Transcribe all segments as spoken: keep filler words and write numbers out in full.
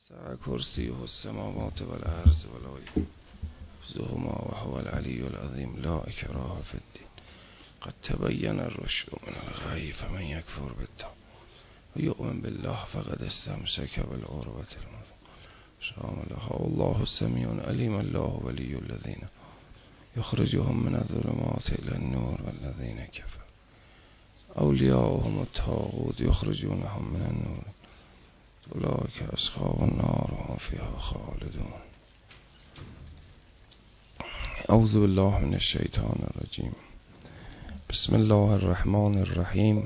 وسع کرسیه السماوات والارض ولا یحوزهما وهو العلی العظیم لا اکراه فی الدین قد تبین الرشد من الغی فمن یکفر بالطاغوت ویؤمن بالله فقد استمسک بالعروة الوثقی شاملها الله السمیع العلیم الله ولی الذین یخرجهم من الظلمات الی النور والذین کفروا اولیاؤهم الطاغوت یخرجونهم من النور اولئک اصحاب النار هم فیها خالدون. اعوذ بالله من الشیطان الرجیم. بسم الله الرحمن الرحیم.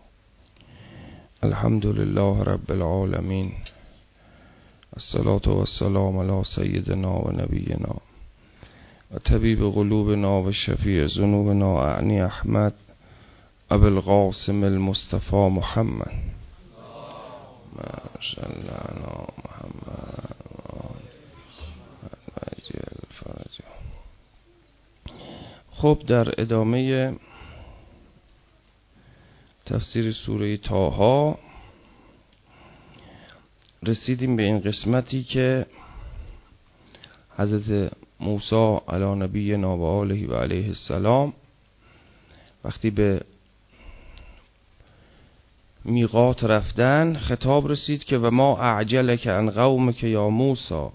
الحمد لله رب العالمین. الصلاة والسلام علی سیدنا و نبینا و طبیب قلوبنا و شفیع ذنوبنا اعنی احمد ابو القاسم المصطفى محمد صلی علی محمد عجل فرج. خب در ادامه تفسیر سوره طه رسیدیم به این قسمتی که حضرت موسی علی نبینا و آله و علیه السلام وقتی به میقات رفتن خطاب رسید که و ما اعجلک عن قومک یا موسی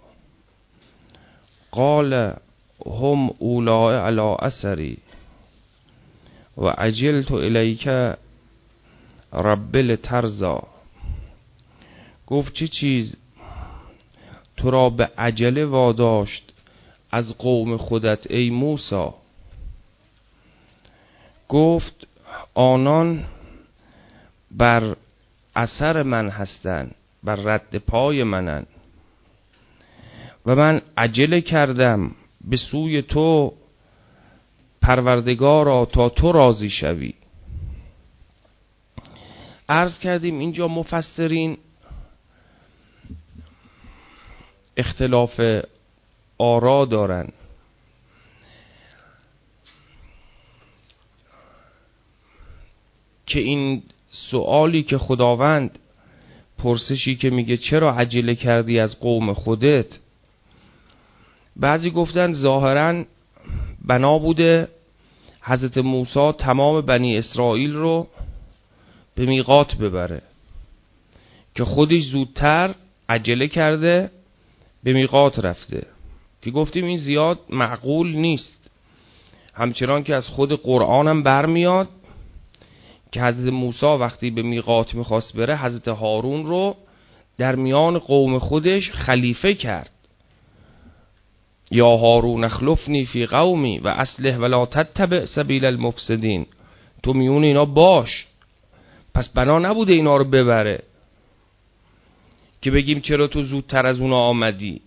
قال هم اولاء علی اثری و عجلت الیک رب لترضی. گفت چه چیز تو را به عجله واداشت از قوم خودت ای موسی؟ گفت آنان بر اثر من هستند، بر رد پای منن و من عجله کردم به سوی تو پروردگارا تا تو راضی شوی. عرض کردیم اینجا مفسرین اختلاف آرا دارن. که این سوالی که خداوند پرسشی که میگه چرا عجله کردی از قوم خودت، بعضی گفتن ظاهرا بنا بوده حضرت موسی تمام بنی اسرائیل رو به میقات ببره که خودش زودتر عجله کرده به میقات رفته، که گفتیم این زیاد معقول نیست. همچنان که از خود قرآن هم برمیاد که حضرت موسی وقتی به میقات میخواست بره حضرت هارون رو در میان قوم خودش خلیفه کرد. یا هارون اخلفنی فی قومی و اصلح ولا تتبع سبیل المفسدین. تو میون اینا باش. پس بنا نبوده اینا رو ببره که بگیم چرا تو زودتر از اونا آمدی.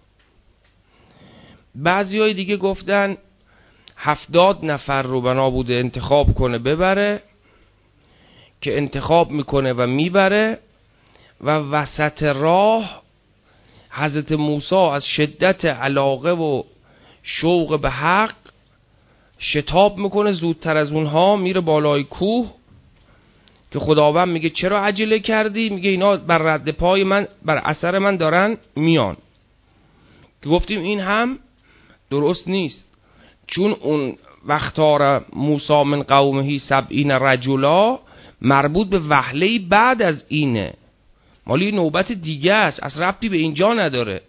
بعضی های دیگه گفتن هفتاد نفر رو بنا بوده انتخاب کنه ببره، که انتخاب میکنه و میبره و وسط راه حضرت موسی از شدت علاقه و شوق به حق شتاب میکنه زودتر از اونها، میره بالای کوه که خداوند میگه چرا عجله کردی؟ میگه اینا بر رد پای من، بر اثر من دارن میان. که گفتیم این هم درست نیست، چون اون وقتار موسی من قومه سبعین رجلا مربوط به وهله بعد از اینه، مالی نوبت دیگه است، از ربطی به اینجا نداره.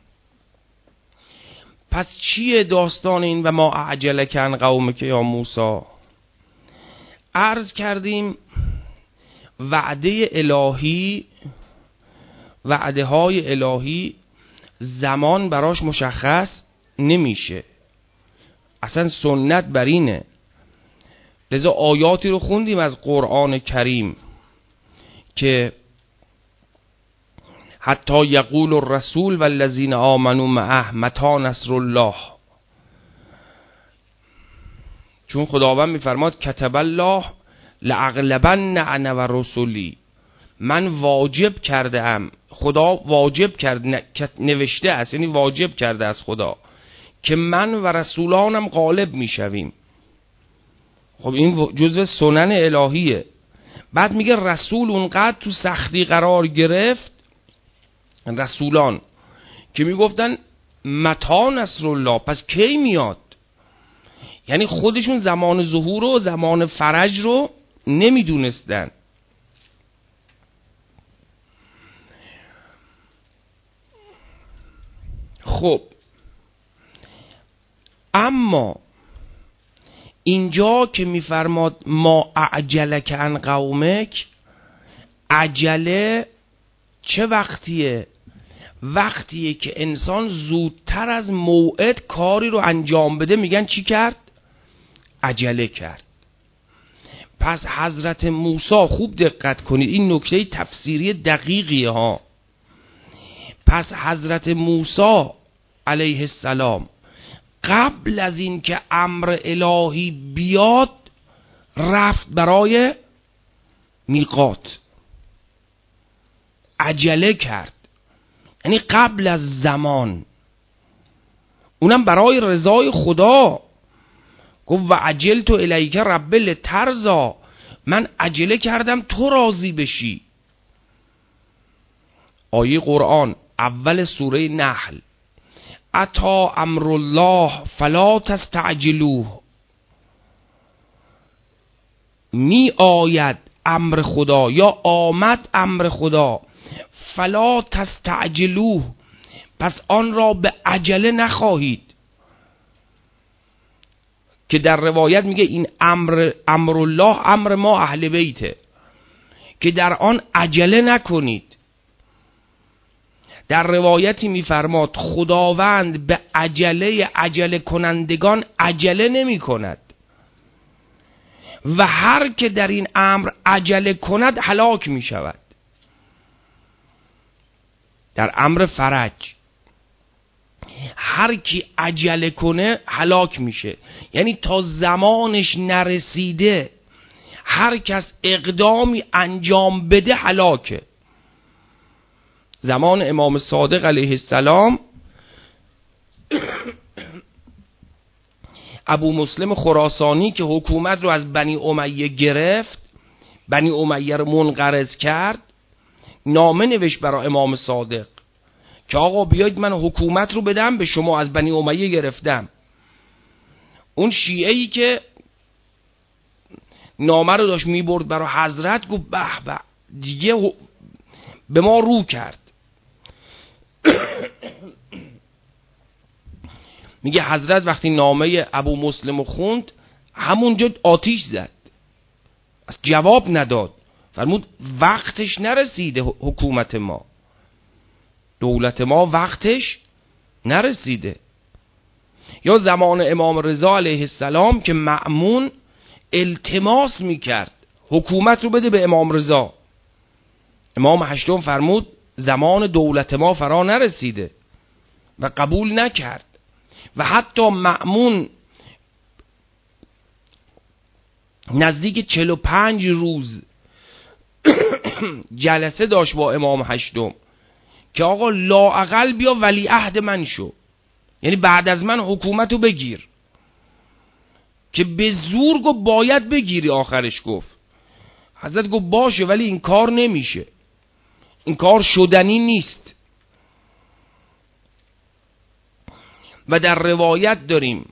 پس چیه داستان این و ما اعجلک عن قومک یا موسی؟ عرض کردیم وعده الهی، وعده های الهی زمان براش مشخص نمیشه، اصلا سنت بر اینه. لذا آیاتی رو خوندیم از قرآن کریم که حتی یقول الرسول والذین آمنوا معه متی نصر الله، چون خداوند میفرماد کتب الله لاغلبن انا و رسولی، من واجب کرده ام، خدا واجب کرد، نوشته است یعنی واجب کرده از خدا که من و رسولانم غالب میشویم. خب این جزء سنن الهیه. بعد میگه رسول اونقدر تو سختی قرار گرفت رسولان که میگفتن متی نصر الله، پس کی میاد؟ یعنی خودشون زمان ظهور و زمان فرج رو نمیدونستن. خب اما اینجا که میفرماد ما اعجلک عن قومک، عجله چه وقتیه؟ وقتیه که انسان زودتر از موعد کاری رو انجام بده میگن چی کرد؟ عجله کرد. پس حضرت موسی، خوب دقت کنید این نکته تفسیری دقیقیه ها. پس حضرت موسی علیه السلام قبل از این که امر الهی بیاد رفت برای میقات، عجله کرد، یعنی قبل از زمان، اونم برای رضای خدا. گفت و عجلت الیک رب لترضی، من عجله کردم تو راضی بشی. آیه قرآن اول سوره نحل، اتی امر الله فلا تستعجلوه، می آید امر خدا یا آمد امر خدا، فلا تستعجلوه، پس آن را به عجله نخواهید. که در روایت میگه این امر امر الله امر ما اهل بیته، که در آن عجله نکنید. در روایتی میفرماد خداوند به عجله عجله کنندگان عجله نمی کند و هر که در این امر عجله کند هلاک می شود. در امر فرج هر کی عجله کنه هلاک میشه، یعنی تا زمانش نرسیده هر کس اقدامی انجام بده هلاکه. زمان امام صادق علیه السلام ابو مسلم خراسانی که حکومت رو از بنی امیه گرفت، بنی امیه رو منقرض کرد، نامه نوشت برای امام صادق که آقا بیاید من حکومت رو بدم به شما، از بنی امیه گرفتم. اون شیعه‌ای که نامه رو داشت میبرد برای حضرت گفت به به دیگه به ما رو کرد. میگه حضرت وقتی نامه ابو مسلم رو خوند همونجا آتیش زد، جواب نداد، فرمود وقتش نرسیده، حکومت ما دولت ما وقتش نرسیده. یا زمان امام رضا علیه السلام که مأمون التماس میکرد حکومت رو بده به امام رضا، امام هشتم فرمود زمان دولت ما فرا نرسیده و قبول نکرد. و حتی مأمون نزدیک چهل و پنج روز جلسه داشت با امام هشتم که آقا لااقل بیا ولی عهد من شو، یعنی بعد از من حکومت رو بگیر، که به زور گفت باید بگیری. آخرش گفت حضرت گفت باشه ولی این کار نمیشه، این کار شدنی نیست. و در روایت داریم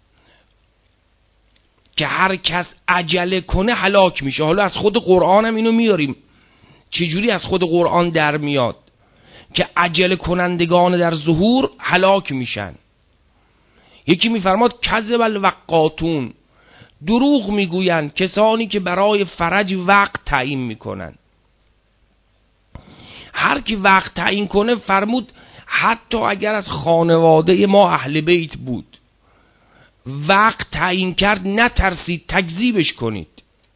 که هر کس عجله کنه هلاک میشه. حالا از خود قرآن هم اینو میاریم، چجوری از خود قرآن در میاد که عجله کنندگان در ظهور هلاک میشن. یکی میفرماد کذب الوقاتون، دروغ میگوین کسانی که برای فرج وقت تعیین میکنن. هر کی وقت تعیین کنه، فرمود حتی اگر از خانواده ما اهل بیت بود وقت تعیین کرد، نترسید تکذیبش کنید،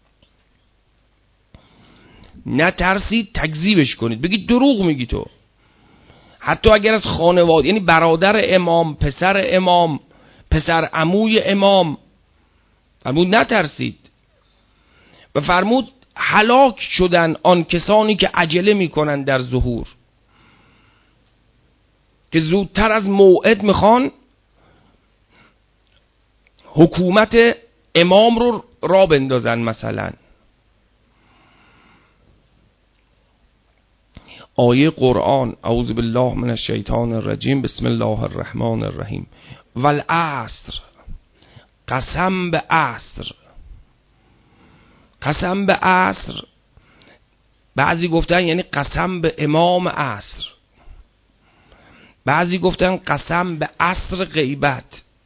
نترسید تکذیبش کنید، بگید دروغ میگی تو. حتی اگر از خانواده، یعنی برادر امام، پسر امام، پسر عموی امام، فرمود نترسید. و فرمود هلاک شدن آن کسانی که عجله میکنن در ظهور، که زودتر از موعد میخوان حکومت امام رو را بندازن. مثلا آیه قرآن اعوذ بالله من الشیطان الرجیم بسم الله الرحمن الرحیم والعصر، قسم به عصر. قسم به عصر بعضی گفتن یعنی قسم به امام عصر، بعضی گفتن قسم به عصر غیبت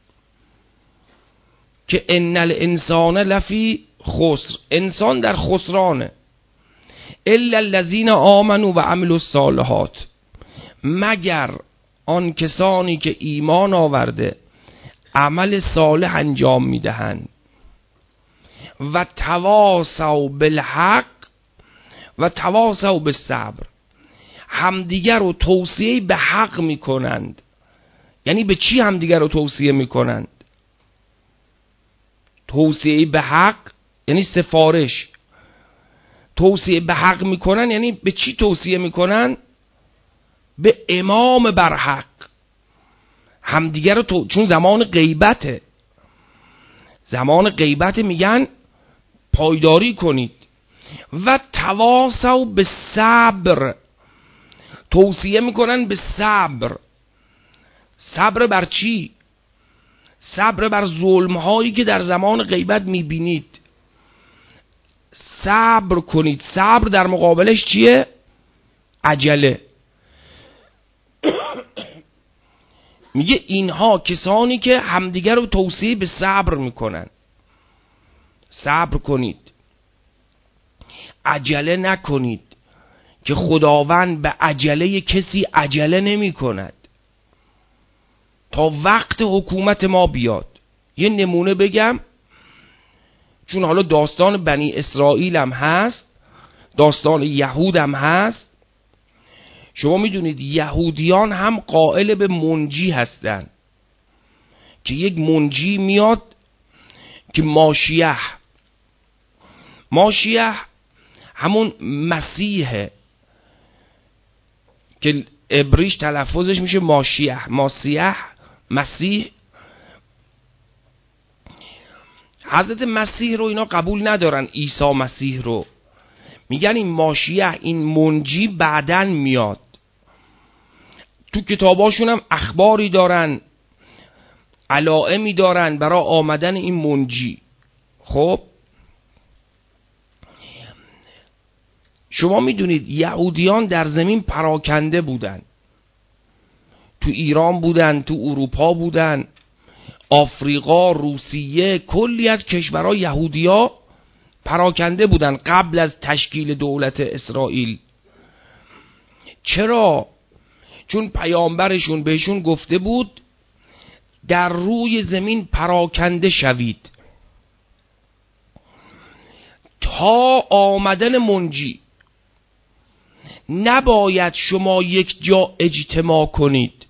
که ان الانسان لفی خسر، انسان در خسرانه، الا الذین آمنوا و عملوا الصالحات، مگر آن کسانی که ایمان آورده عمل صالح انجام میدهند، و تواصوا بالحق و تواصوا بالصبر، همدیگر رو توصیه به حق میکنند. یعنی به چی همدیگر رو توصیه میکنند؟ توصیه به حق یعنی سفارش. توصیه به حق میکنن یعنی به چی توصیه میکنن؟ به امام برحق. همدیگر رو تو... چون زمان غیبته، زمان غیبت میگن پایداری کنید. و تواصوا به صبر، توصیه میکنن به صبر. صبر بر چی؟ صبر بر ظلم هایی که در زمان غیبت میبینید. صبر کنید. صبر در مقابلش چیه؟ عجله. میگه اینها کسانی که همدیگر رو توصیه به صبر میکنن. صبر کنید، عجله نکنید، که خداوند به عجله کسی عجله نمی کند تا وقت حکومت ما بیاد. یه نمونه بگم، چون حالا داستان بنی اسرائیل هم هست، داستان یهود هم هست. شما میدونید یهودیان هم قائل به منجی هستن که یک منجی میاد که ماشیح، ماشیح همون مسیحه که عبریش تلفظش میشه ماشیح، ماسیح، مسیح. حضرت مسیح رو اینا قبول ندارن، عیسی مسیح رو. میگن این ماشیح، این منجی بعدن میاد. تو کتاباشون هم اخباری دارن، علائمی دارن برای آمدن این منجی. خب شما میدونید یهودیان در زمین پراکنده بودن، تو ایران بودن، تو اروپا بودن، آفریقا، روسیه، کلی از کشورهای یهودیا پراکنده بودن قبل از تشکیل دولت اسرائیل. چرا؟ چون پیامبرشون بهشون گفته بود در روی زمین پراکنده شوید تا آمدن منجی. نباید شما یک جا اجتماع کنید،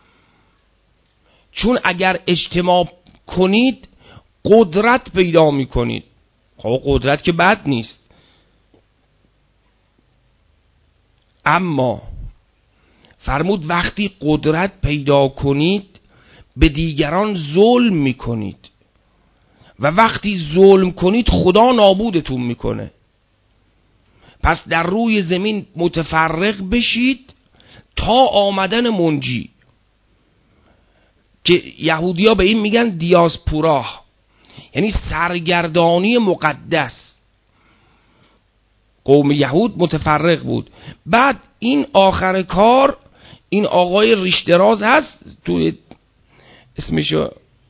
چون اگر اجتماع کنید قدرت پیدا می کنید. خب قدرت که بد نیست، اما فرمود وقتی قدرت پیدا کنید به دیگران ظلم می کنید، و وقتی ظلم کنید خدا نابودتون میکنه. پس در روی زمین متفرق بشید تا آمدن منجی، که یهودیا به این میگن دیاسپورا، یعنی سرگردانی مقدس. قوم یهود متفرق بود. بعد این آخر کار این آقای ریشدراز هست، توی اسمشو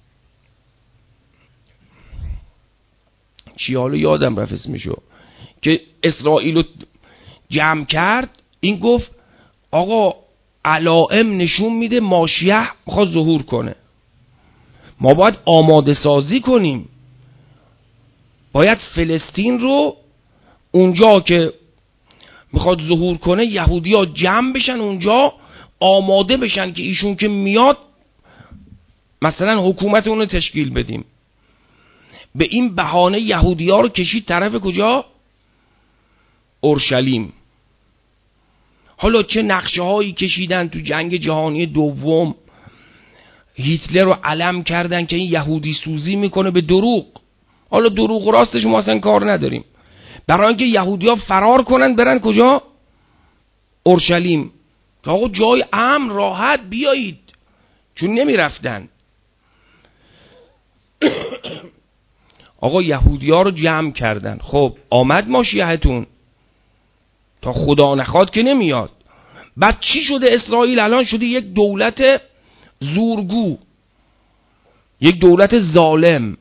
چی حالا یادم رفت اسمشو، که اسرائیل رو جمع کرد. این گفت آقا علائم نشون میده ماشیح میخواد ظهور کنه، ما باید آماده سازی کنیم، باید فلسطین رو اونجا که میخواد ظهور کنه یهودی ها جمع بشن اونجا، آماده بشن که ایشون که میاد مثلا حکومت اون رو تشکیل بدیم. به این بهانه یهودی ها رو کشید طرف کجا؟ اورشلیم. حالا چه نقشه هایی کشیدن تو جنگ جهانی دوم، هیتلر رو علم کردن که این یهودی سوزی میکنه به دروغ. حالا دروغ راستش ما اصلا کار نداریم، برای اینکه یهودی ها فرار کنن برن کجا؟ اورشلیم که آقا جای امن راحت بیایید، چون نمی رفتن. آقا یهودی ها رو جمع کردن. خب آمد ماشیهتون، تا خدا نخواد که نمیاد. بعد چی شده؟ اسرائیل الان شده یک دولت زورگو، یک دولت ظالم.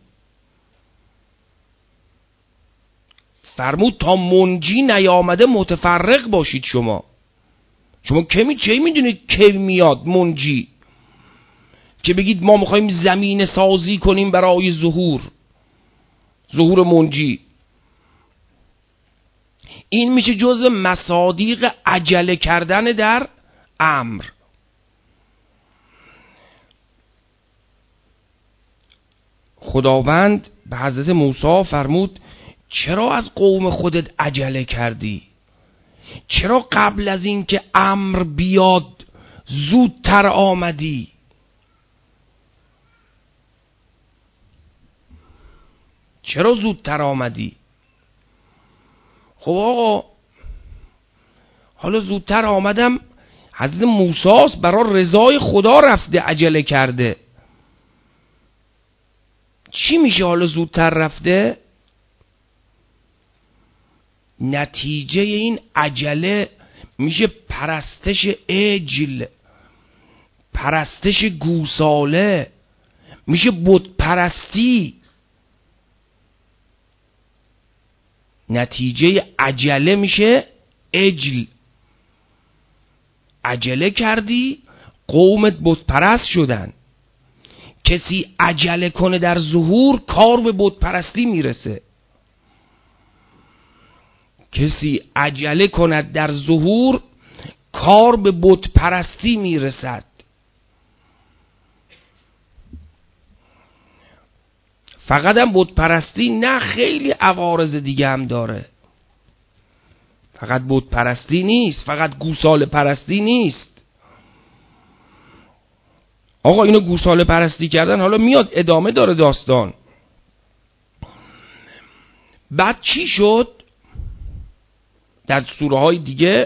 فرمود تا منجی نیامده متفرق باشید. شما شما که می چه میدونید کی میاد منجی؟ که بگید ما میخوایم زمین سازی کنیم برای ظهور ظهور منجی. این میشه جزء مصادیق عجله کردن در امر. خداوند به حضرت موسی فرمود چرا از قوم خودت عجله کردی؟ چرا قبل از این که امر بیاد زودتر آمدی؟ چرا زودتر آمدی؟ خب آقا حالا زودتر آمدم، حضرت موسی برای رضای خدا رفته عجله کرده. چی میشه حالا زودتر رفته؟ نتیجه این عجله میشه پرستش عجل، پرستش گوساله، میشه بت پرستی. نتیجه عجله میشه عجل. عجله کردی، قومت بت پرست شدن. کسی عجله کنه در ظهور کار به بت پرستی میرسه. کسی عجله کند در ظهور کار به بت پرستی میرسد. فقط هم بت پرستی نه، خیلی عوارض دیگه هم داره. فقط بت پرستی نیست، فقط گوساله پرستی نیست. آقا اینو گوساله پرستی کردن، حالا میاد ادامه داره داستان. بعد چی شد؟ در سوره های دیگه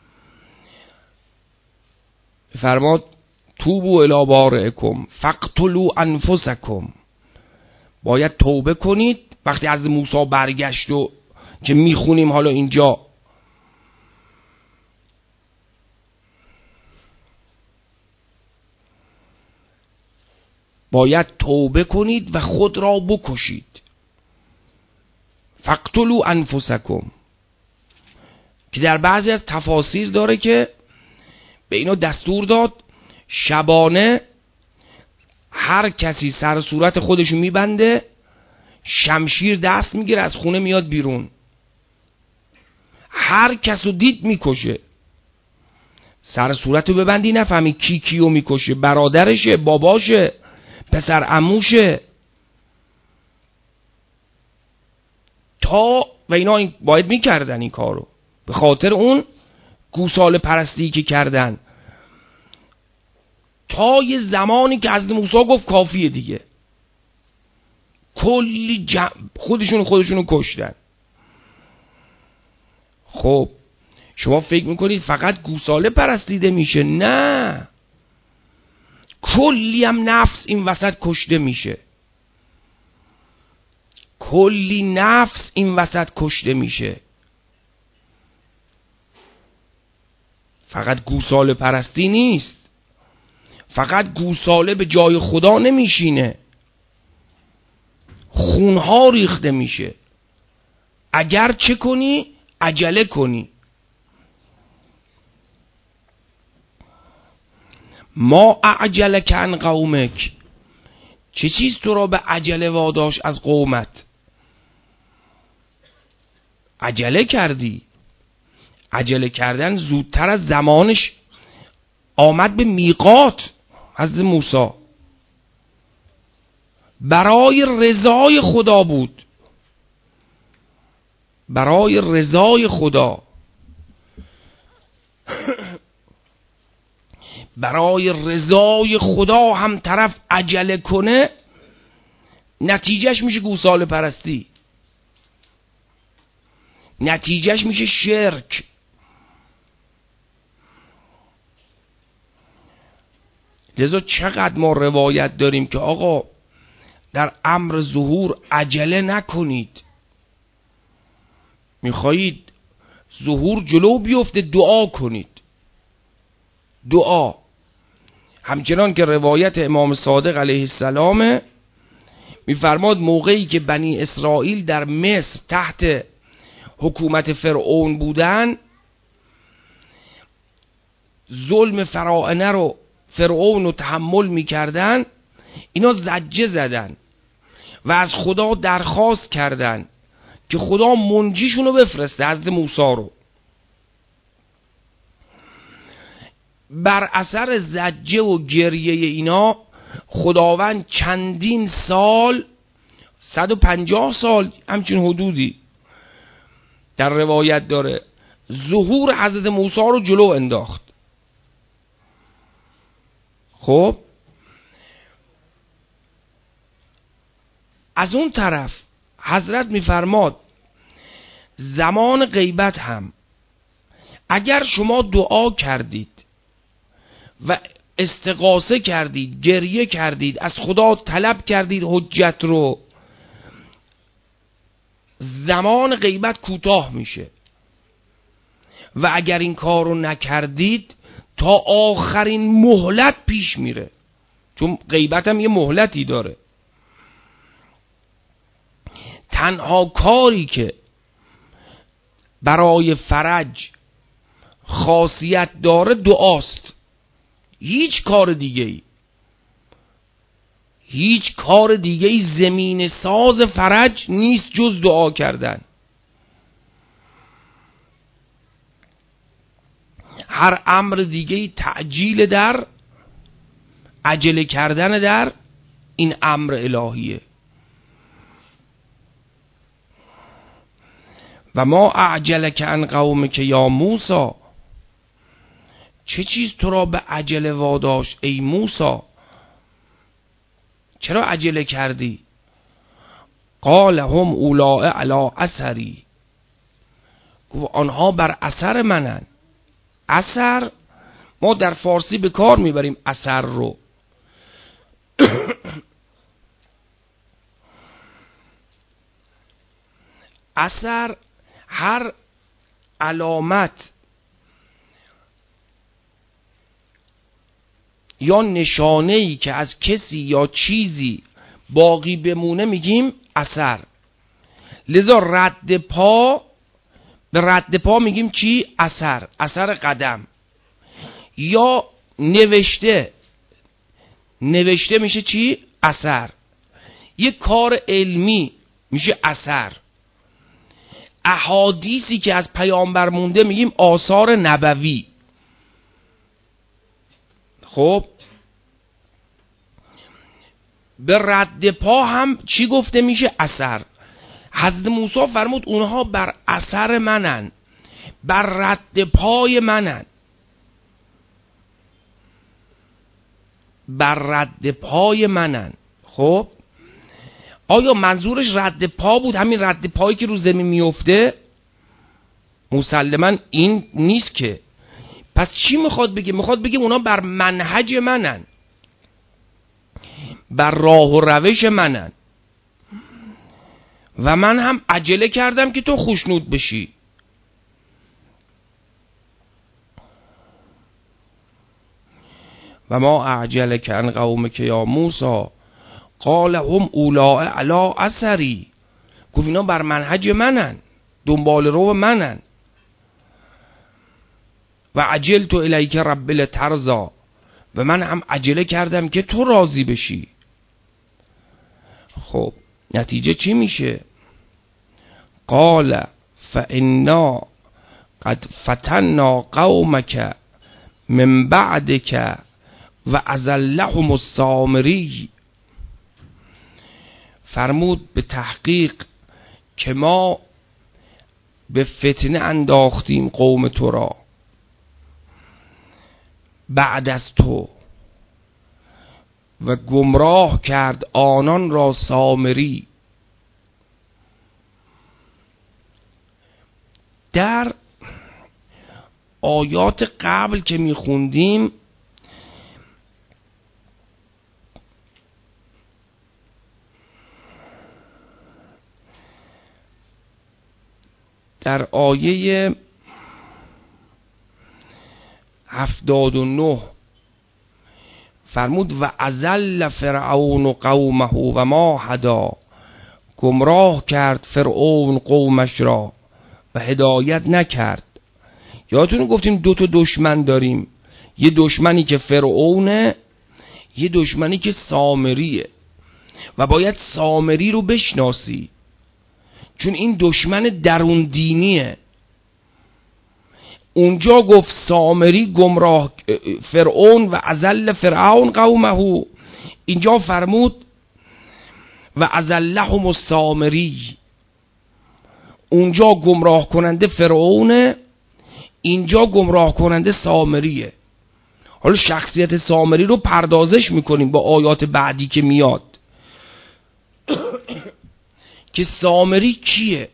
فرماد توبوا الی بارئکم فاقتلوا انفسکم، باید توبه کنید. وقتی از موسی برگشت و که میخونیم حالا اینجا، باید توبه کنید و خود را بکشید. فاقتلوا انفسکم که در بعضی از تفاسیر داره که به اینا دستور داد شبانه هر کسی سر صورت خودشو میبنده، شمشیر دست میگیره، از خونه میاد بیرون، هر کسو دید میکشه. سر صورتو ببندی نفهمی کی کیو میکشه، برادرشه، باباشه، پسر عموشه، تا و اینا باید میکردن این کارو به خاطر اون گوساله پرستی که کردن، تا یه زمانی که حضرت موسی گفت کافیه دیگه. کلی جمع خودشون خودشونو کشتن. خب شما فکر میکنید فقط گوساله پرستیده میشه؟ نه، کلی هم نفس این وسط کشته میشه. کلی نفس این وسط کشته میشه. فقط گوساله پرستی نیست، فقط گوساله به جای خدا نمیشینه، خونها ریخته میشه. اگر چه کنی عجله کنی. ما اعجلک عن قومک، چه چیز تو را به عجله واداش از قومت؟ عجله کردی. عجله کردن زودتر از زمانش آمد به میقات حضرت موسی. برای رضای خدا بود، برای رضای خدا. برای رضای خدا هم طرف عجله کنه، نتیجهش میشه گوساله پرستی، نتیجهش میشه شرک. لذا چقدر ما روایت داریم که آقا در امر ظهور عجله نکنید، میخواهید ظهور جلو بیفته دعا کنید. دعا همچنان که روایت امام صادق علیه السلام میفرماد موقعی که بنی اسرائیل در مصر تحت حکومت فرعون بودن، ظلم فراعنه رو فرعون رو تحمل میکردن، اینا زجه زدن و از خدا درخواست کردن که خدا منجیشون رو بفرسته، حضرت موسی رو. بر اثر زجه و گریه اینا خداوند چندین سال، صد و پنجاه سال همچین حدودی در روایت داره، ظهور حضرت موسی رو جلو انداخت. خب از اون طرف حضرت میفرماد زمان غیبت هم اگر شما دعا کردید و استغاثه کردید، گریه کردید، از خدا طلب کردید حجت رو، زمان غیبت کوتاه میشه. و اگر این کار رو نکردید تا آخرین مهلت پیش میره، چون غیبت هم یه مهلتی داره. تنها کاری که برای فرج خاصیت داره دعاست. هیچ کار دیگه ای هیچ کار دیگه ای زمین ساز فرج نیست جز دعا کردن. هر امر دیگه ای تعجیل در عجله کردن در این امر الهیه. و ما اعجلک عن قومک یا موسی، چه چیز تو را به عجله واداشت ای موسی؟ چرا عجله کردی؟ قال هم اولاء علی اثری، گفت آنها بر اثر منن. اثر ما در فارسی به کار میبریم اثر رو. اثر هر علامت یا نشانه‌ای که از کسی یا چیزی باقی بمونه میگیم اثر. لذا رد پا، به رد پا میگیم چی؟ اثر. اثر قدم. یا نوشته، نوشته میشه چی؟ اثر. یک کار علمی میشه اثر. احادیثی که از پیامبر مونده میگیم آثار نبوی. خب به رد پا هم چی گفته میشه؟ اثر. حضرت موسی فرمود اونها بر اثر منن، بر رد پای منن، بر رد پای منن. خب آیا منظورش رد پا بود، همین رد پایی که رو زمین میفته؟ مسلماً این نیست که. پس چی میخواد بگه؟ میخواد بگه اونا بر منهج منن، بر راه و روش منن و من هم عجله کردم که تو خوشنود بشی. و ما اعجلک عن قومک یا موسی قال هم اولاء علی اثری، گفت اینا بر منهج منن، دنبال رو منن. و عجلت الیک رب لترضی، و من هم عجله کردم که تو راضی بشی. خب نتیجه چی میشه؟ قال فانا قد فتنا قومک من بعدک و اذلهم السامری، فرمود به تحقیق که ما به فتنه انداختیم قوم تو را بعد از تو و گمراه کرد آنان را سامری. در آیات قبل که میخوندیم در آیه هفتاد و نه فرمود و اضل فرعون قومه و ما هدا، گمراه کرد فرعون قومش را و هدایت نکرد. یادتونه گفتیم دو تا دشمن داریم، یه دشمنی که فرعونه، یه دشمنی که سامریه و باید سامری رو بشناسی چون این دشمن درون دینیه. اونجا گفت سامری گمراه فرعون و اضل فرعون قومه، اینجا فرمود و اضلهم السامری. اونجا گمراه کننده فرعونه، اینجا گمراه کننده سامریه. حالا شخصیت سامری رو پردازش میکنیم با آیات بعدی که میاد که سامری کیه،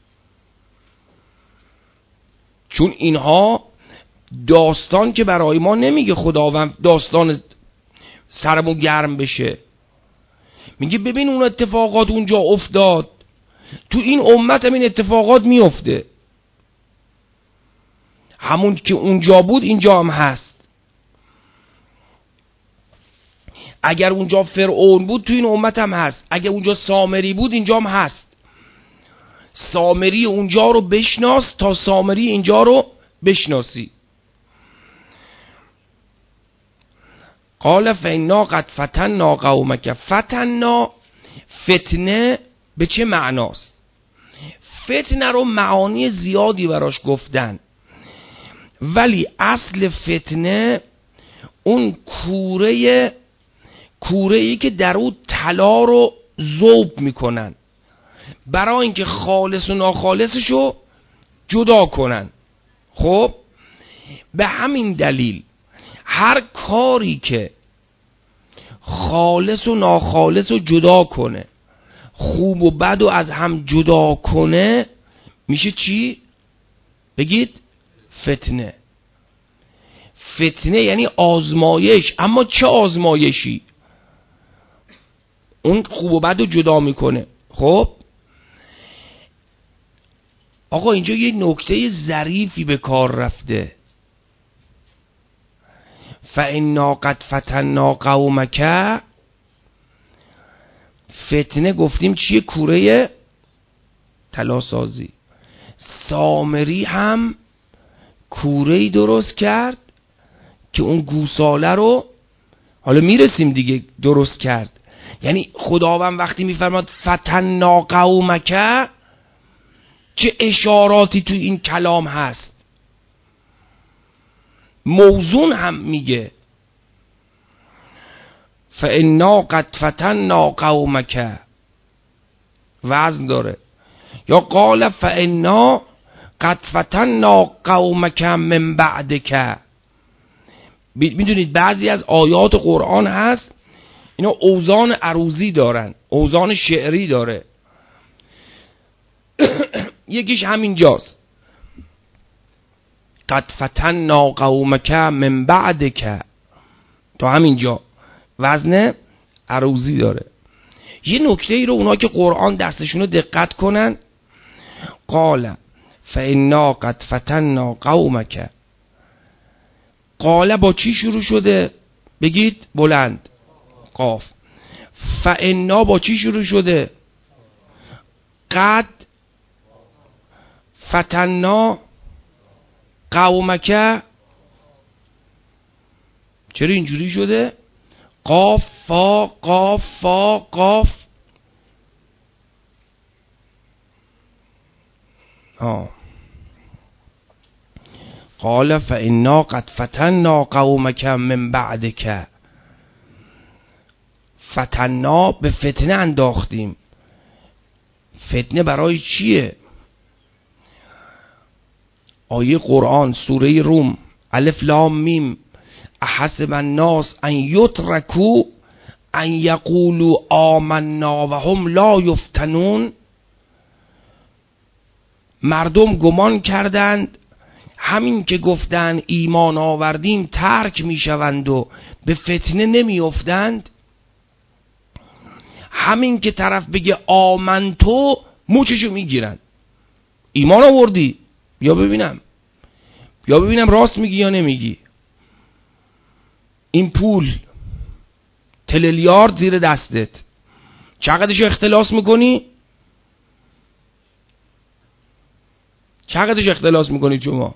چون اینها داستان که برای ما نمیگه خداوند داستان سرمو گرم بشه، میگه ببین اون اتفاقات اونجا افتاد، تو این امت هم این اتفاقات میفته، همون که اونجا بود اینجا هم هست. اگر اونجا فرعون بود تو این امت هم هست، اگر اونجا سامری بود اینجا هم هست. سامری اونجا رو بشناس تا سامری اینجا رو بشناسی. قال فإنا قد فتنا قومک. فتنا فتنه به چه معناست؟ فتنه رو معانی زیادی براش گفتن، ولی اصل فتنه اون کوره کوره‌ای که در او طلا رو ذوب میکنن برای اینکه خالص و ناخالصشو جدا کنن. خب به همین دلیل هر کاری که خالص و ناخالص رو جدا کنه، خوب و بد رو از هم جدا کنه، میشه چی؟ بگید فتنه. فتنه یعنی آزمایش. اما چه آزمایشی؟ اون خوب و بد رو جدا میکنه. خب آقا اینجا یه نکته ظریفی به کار رفته. فإنا قد فتنا قومک. فتنه گفتیم چیه؟ کوره طلاسازی. سامری هم کوره‌ای درست کرد که اون گوساله رو، حالا میرسیم دیگه، درست کرد. یعنی خداوند وقتی میفرماد فتنا قومک چه اشاراتی تو این کلام هست. موزون هم میگه فإنا قد فتنا قومک، وزن داره. یا قال فإنا قد فتنا قومک من بعدک. میدونید بعضی از آیات قرآن هست اینا اوزان عروضی دارن، اوزان شعری داره. یکیش همینجاست، قد فتنا قومک من بعدک، تا همینجا وزن عروضی داره. یه نکته ای رو اونا که قرآن دستشون رو دقت کنن، قال فإنا قد فتنا قومک. قال با چی شروع شده؟ بگید بلند. قاف. فإنا با چی شروع شده؟ قد فتنا قومک. چرا اینجوری شده؟ قاف فا قاف فا قاف. آه. قال فإنا قد فتنا قومک من بعدک. فتنا به فتنه انداختیم. فتنه برای چیه؟ آیه قرآن سوره روم الف لام میم احسب الناس ان یترکوا ان یقولوا آمنا و هم لا یفتنون. مردم گمان کردند همین که گفتند ایمان آوردیم ترک میشوند و به فتنه نمیافتند. همین که طرف بگه آمنتو موچشو میگیرن. ایمان آوردی؟ بیا ببینم، بیا ببینم راست میگی یا نمیگی. این پول تریلیارد زیر دستت، چقدرش اختلاس میکنی؟ چقدرش اختلاس میکنی شما؟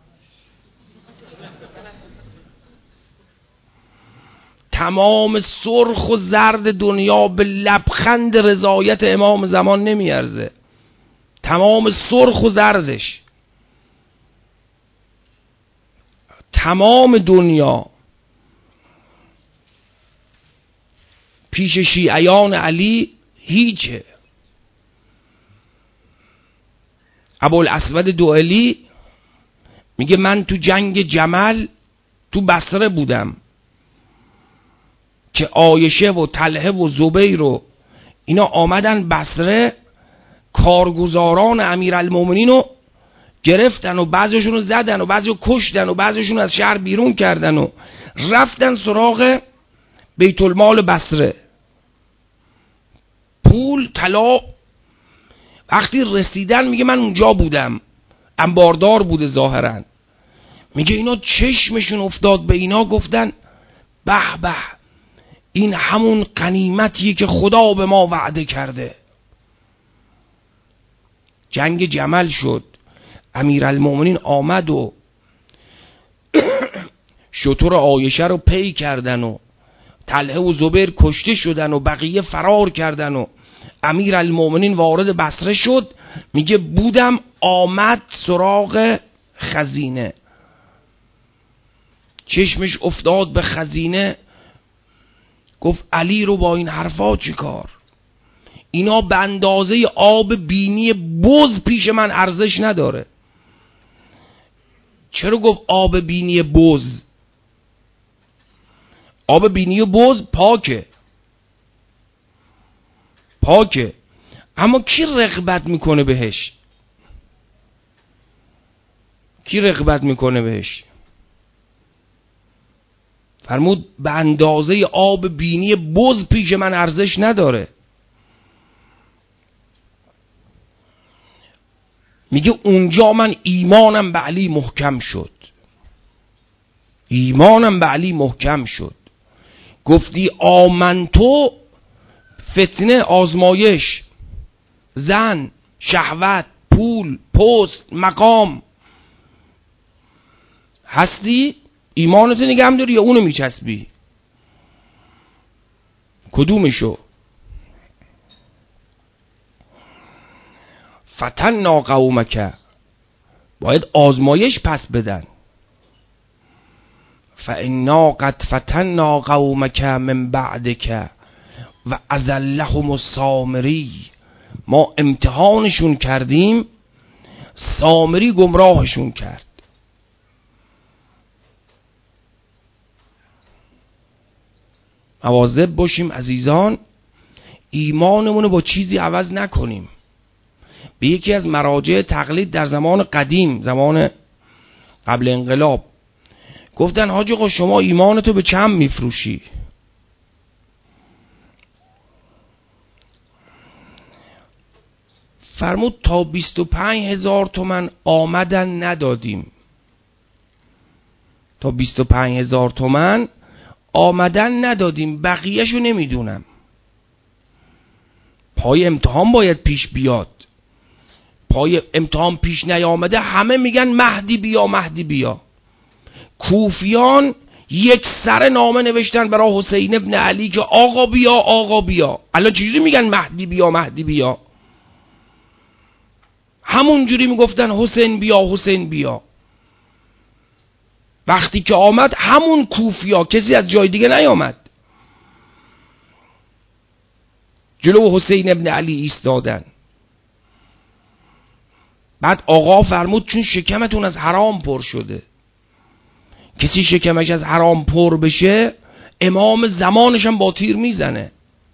تمام سرخ و زرد دنیا به لبخند رضایت امام زمان نمیارزه. تمام سرخ و زردش، تمام دنیا پیش شیعیان علی هیچه. ابوالاسود دوئلی میگه من تو جنگ جمل تو بصره بودم که عایشه و طلحه و زبیر و اینا آمدن بصره، کارگزاران امیرالمومنین رو گرفتن و بعضیشون رو زدن و بعضی رو کشتن و بعضیشون از شهر بیرون کردن و رفتن سراغ بیت المال بصره. پول طلا وقتی رسیدن میگه من اونجا بودم، انباردار بوده ظاهرا، میگه اینا چشمشون افتاد به اینا، گفتن به به این همون غنیمتیه که خدا به ما وعده کرده. جنگ جمل شد، امیرالمومنین آمد و شتر عایشه رو پی کردن و طلحه و زبیر کشته شدن و بقیه فرار کردن و امیرالمومنین وارد بصره شد. میگه بودم آمد سراغ خزینه، چشمش افتاد به خزینه، گفت علی رو با این حرفا چی کار؟ اینا به اندازه آب بینی بز پیش من ارزش نداره. چرا گفت آب بینی بز؟ آب بینی بز پاکه، پاکه، اما کی رغبت میکنه بهش؟ کی رغبت میکنه بهش؟ فرمود به اندازه آب بینی بز پیش من ارزش نداره. میگه اونجا من ایمانم به علی محکم شد، ایمانم به علی محکم شد. گفتی آمنتو، فتنه، آزمایش، زن، شهوت، پول، پست، مقام، هستی ایمانتو نگه داری یا اونو میچسبی؟ کدومشو؟ فتنا قومک، باید آزمایش پس بدن. فانا قد فتنا قومک من بعدک و اذلهم السامری، ما امتحانشون کردیم، سامری گمراهشون کرد. مواظب باشیم عزیزان، ایمانمونو با چیزی عوض نکنیم. به یکی از مراجع تقلید در زمان قدیم، زمان قبل انقلاب، گفتن حاجی آقا شما ایمانتو به چند میفروشی؟ فرمود تا بیست و پنج هزار تومن آمدن ندادیم، تا بیست و پنج هزار تومن آمدن ندادیم، بقیهشو نمیدونم. پای امتحان باید پیش بیاد، پای امتحان پیش نیامده همه میگن مهدی بیا مهدی بیا. کوفیان یک سر نامه نوشتن برای حسین ابن علی که آقا بیا آقا بیا. الان چجوری میگن مهدی بیا مهدی بیا؟ همون جوری میگفتن حسین بیا حسین بیا. وقتی که آمد همون کوفیا، کسی از جای دیگه نیامد، جلو حسین ابن علی ایستادن. بعد آقا فرمود چون شکمتون از حرام پر شده، کسی شکمش از حرام پر بشه امام زمانش هم با تیر میزنه.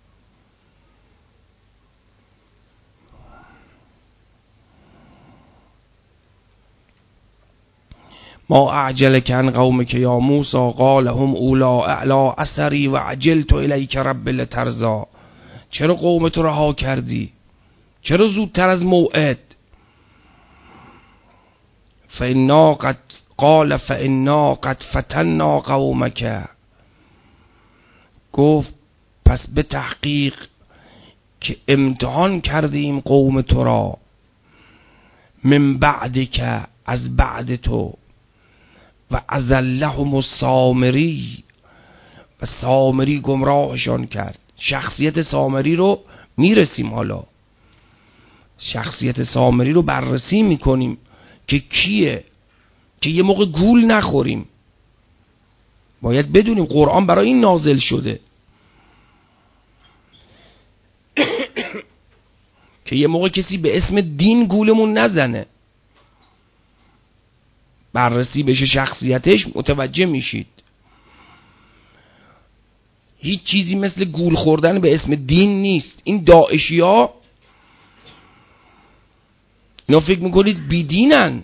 ما اعجلک عن قومک یا موسی قال هم اولا اعلا اثری و عجلت الیک رب لترضا. چرا قومت رو رها کردی؟ چرا زودتر از موعد؟ فإنا قد قال فإنا قد فتنا قومک، گفت پس به تحقیق که امتحان کردیم قوم تو را، من بعد که از بعد تو، و اضلهم السامری، و سامری گمراهشان کرد. شخصیت سامری رو میرسیم، حالا شخصیت سامری رو بررسی میکنیم که کیه، که یه موقع گول نخوریم. باید بدونیم قرآن برای این نازل شده که یه موقع کسی به اسم دین گولمون نزنه. بررسی بشه شخصیتش متوجه میشید هیچ چیزی مثل گول خوردن به اسم دین نیست. این داعشی ها اینا فکر میکنید بی دینن،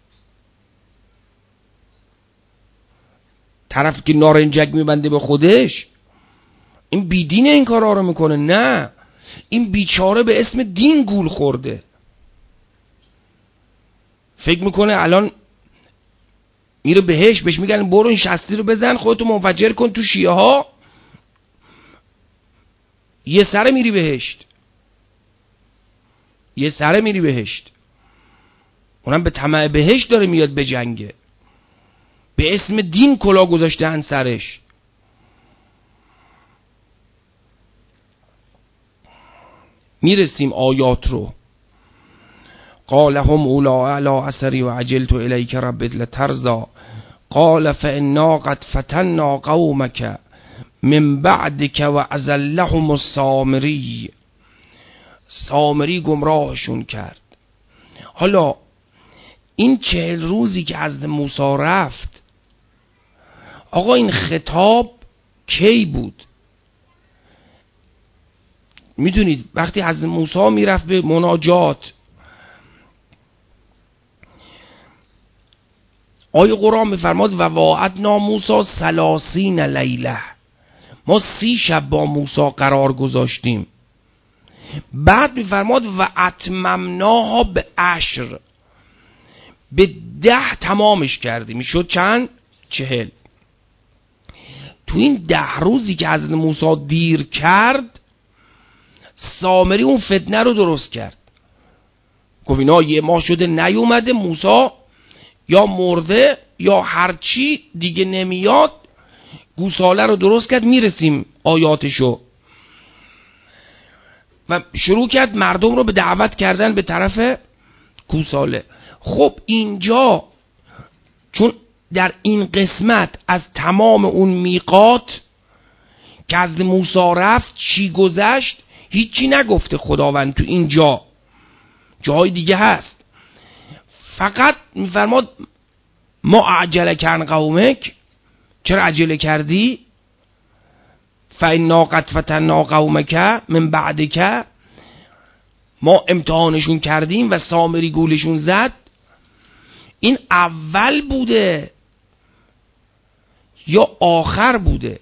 طرف که نارنجک میبنده به خودش این بی دینه این کارا رو میکنه. نه، این بیچاره به اسم دین گول خورده، فکر میکنه الان میره بهش، بهش میگن برو این شستی رو بزن خودتو منفجر کن تو شیعه ها، یه سره میری بهشت، یه سره میری بهشت. اونم به طمع بهشت داره میاد به جنگه، به اسم دین کلا گذاشتن سرش. میرسیم آیات رو. قال هم اولا علی اثری و عجلت الیک ربت لترضا، قال فانا قد فتنا قومک من بعدک و اضلهم السامری، سامری گمراهشون کرد. حالا این چهل روزی که از موسی رفت، آقا این خطاب کی بود؟ میدونید وقتی از موسی میرفت به مناجات، آیه قرآن میفرماد و وعدنا موسی ثلاثین لیله، ما سی شب با موسی قرار گذاشتیم. بعد میفرماد و اتممناها به عشر، به ده تمامش کردیم. میشد چند؟ چهل. تو این ده روزی که حضرت موسی دیر کرد، سامری اون فتنه رو درست کرد. گفت اینا یه ماه شده نیومده، موسی یا مرده یا هرچی دیگه نمیاد. گوساله رو درست کرد. میرسیم آیاتشو. و شروع کرد مردم رو به دعوت کردن به طرف گوساله. خب اینجا چون در این قسمت از تمام اون میقات که از موسی رفت چی گذشت هیچی نگفته خداوند. تو اینجا جای دیگه هست، فقط میفرماد ما اعجلک عن قومک، چرا عجله کردی؟ فانا قد فتنا قومک من بعدک، ما امتحانشون کردیم و سامری گولشون زد. این اول بوده یا آخر بوده؟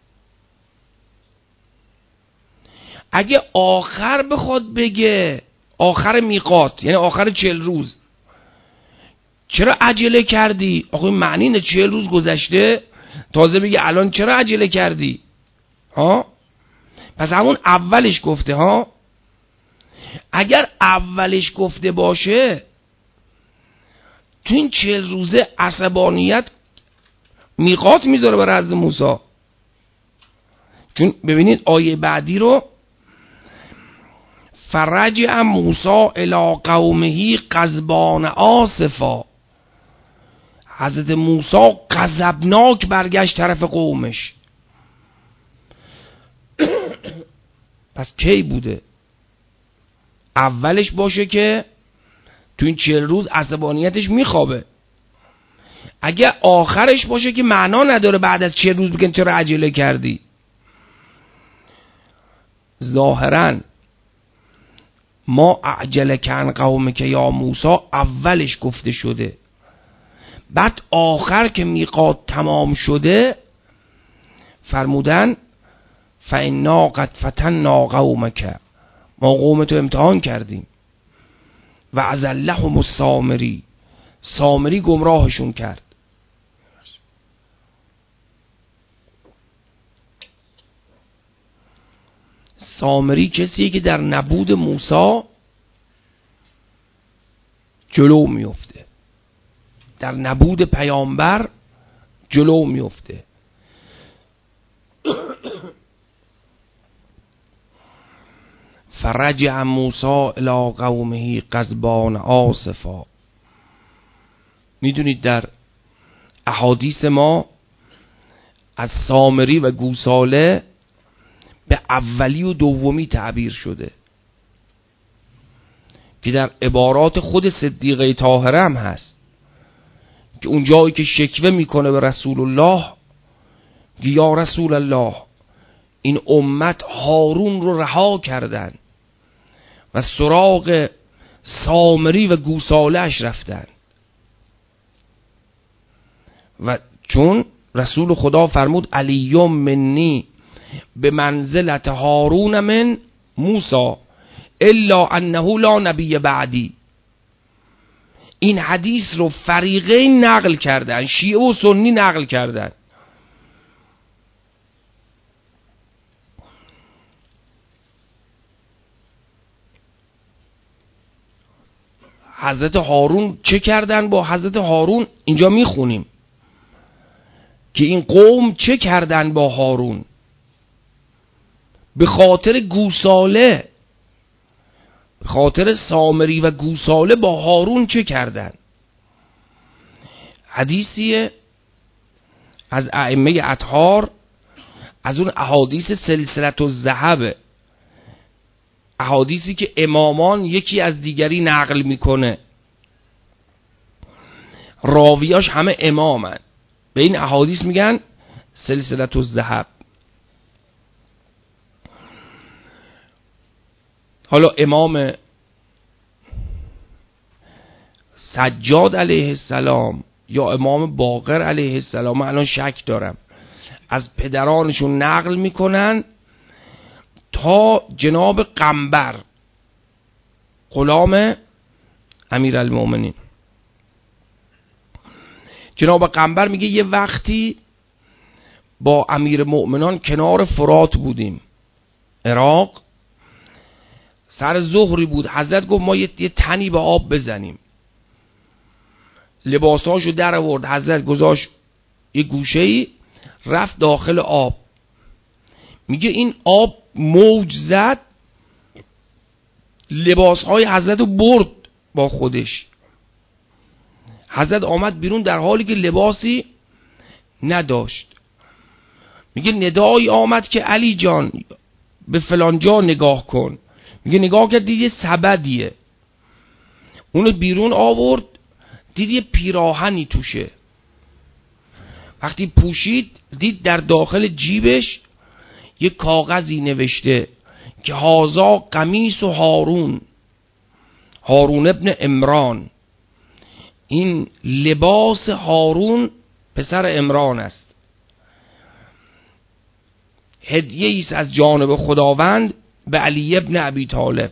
اگه آخر بخواد بگه، آخر میقات یعنی آخر چهل روز، چرا عجله کردی؟ آخه معنی اینه چهل روز گذشته تازه بگه الان چرا عجله کردی؟ ها؟ پس همون اولش گفته. ها اگر اولش گفته باشه تو این چهل روزه عصبانیت میقات میذاره برای حضرت موسی. چون ببینید آیه بعدی رو، فرجع موسی الی قومه غضبان آسفا، حضرت موسی غضبناک برگشت طرف قومش. پس کی بوده؟ اولش باشه که تو این چهل روز عصبانیتش میخوابه. اگه آخرش باشه که معنا نداره بعد از چهل روز بگن چرا عجله کردی. ظاهراً ما اعجلک عن قومک یا موسی اولش گفته شده، بعد آخر که میقات تمام شده فرمودن فانا قد فتنا قومک، ما قومتو امتحان کردیم. و اضلهم السامری، سامری گمراهشون کرد. سامری کسیه که در نبود موسی جلو میفته، در نبود پیامبر جلو میفته. فرجع موسی الی قومه غضبان آسفا. میدونید در احادیث ما از سامری و گوساله به اولی و دومی تعبیر شده که در عبارات خود صدیقه طاهره هم هست که اون جایی که شکوه میکنه به رسول الله که یا رسول الله این امت هارون رو رها کردن و سراغ سامری و گوساله اش رفتن، و چون رسول خدا فرمود علیوم منی به منزلت هارون من موسی الا انه لا نبی بعدی. این حدیث رو فریقین نقل کردن، شیعه و سنی نقل کردن. حضرت هارون چه کردن با حضرت هارون؟ اینجا میخونیم که این قوم چه کردن با هارون به خاطر گوساله، به خاطر سامری و گوساله با هارون چه کردن. حدیثیه از ائمه اطهار، از اون احادیث سلسلت الذهب، احادیثی که امامان یکی از دیگری نقل میکنه، راویاش همه امامن، به این احادیث میگن سلسلت الذهب. حالا امام سجاد علیه السلام یا امام باقر علیه السلام، من الان شک دارم، از پدرانشون نقل میکنن تا جناب قنبر غلام امیرالمومنین. جناب قنبر میگه یه وقتی با امیر مؤمنان کنار فرات بودیم عراق، سر ظهری بود، حضرت گفت ما یه تنی به آب بزنیم. لباساشو در آورد، حضرت گذاشت یه گوشه‌ای، رفت داخل آب. میگه این آب موج زد، لباسهای حضرت رو برد با خودش. حضرت آمد بیرون در حالی که لباسی نداشت. میگه ندایی آمد که علی جان به فلان جا نگاه کن. میگه نگاه کرد، دید یه سبدیه، اونو بیرون آورد، دید یه پیراهنی توشه. وقتی پوشید دید در داخل جیبش یه کاغذی نوشته که هازا قمیص و هارون، هارون ابن عمران، این لباس هارون پسر عمران است، هدیه ایست از جانب خداوند به علی ابن ابی طالب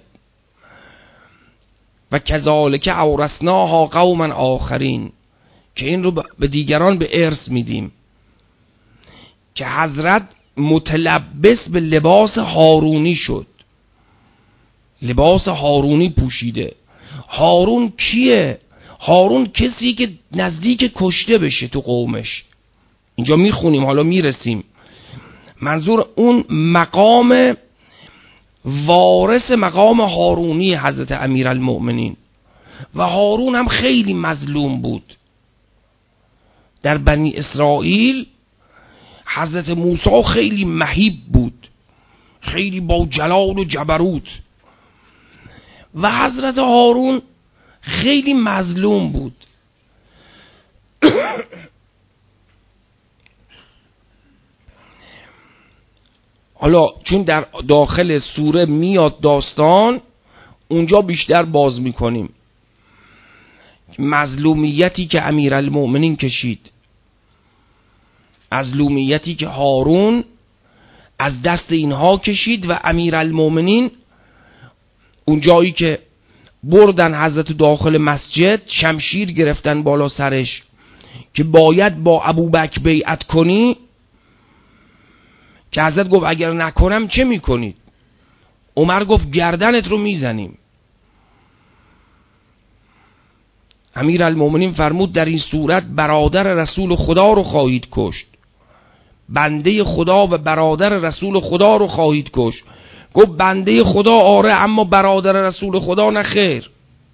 و کذالک اورثناها قوما آخرین، که این رو به دیگران به ارث میدیم. که حضرت متلبس به لباس هارونی شد، لباس هارونی پوشیده. هارون کیه؟ هارون کسی که نزدیک کشته بشه تو قومش. اینجا میخونیم، حالا میرسیم. منظور اون مقام وارث مقام هارونی حضرت امیرالمؤمنین. و هارون هم خیلی مظلوم بود در بنی اسرائیل. حضرت موسی خیلی مهیب بود، خیلی با جلال و جبروت، و حضرت هارون خیلی مظلوم بود. حالا چون در داخل سوره میاد داستان، اونجا بیشتر باز میکنیم مظلومیتی که امیرالمؤمنین کشید، مظلومیتی که هارون از دست اینها کشید، و امیرالمؤمنین اون جایی که بردن حضرت داخل مسجد، شمشیر گرفتن بالا سرش که باید با ابوبکر بیعت کنی، که حضرت گفت اگر نکنم چه میکنید؟ عمر گفت گردنت رو میزنیم. امیرالمومنین فرمود در این صورت برادر رسول خدا رو خواهید کشت، بنده خدا و برادر رسول خدا رو خواهید کشت. گفت بنده خدا آره، اما برادر رسول خدا نه خیر.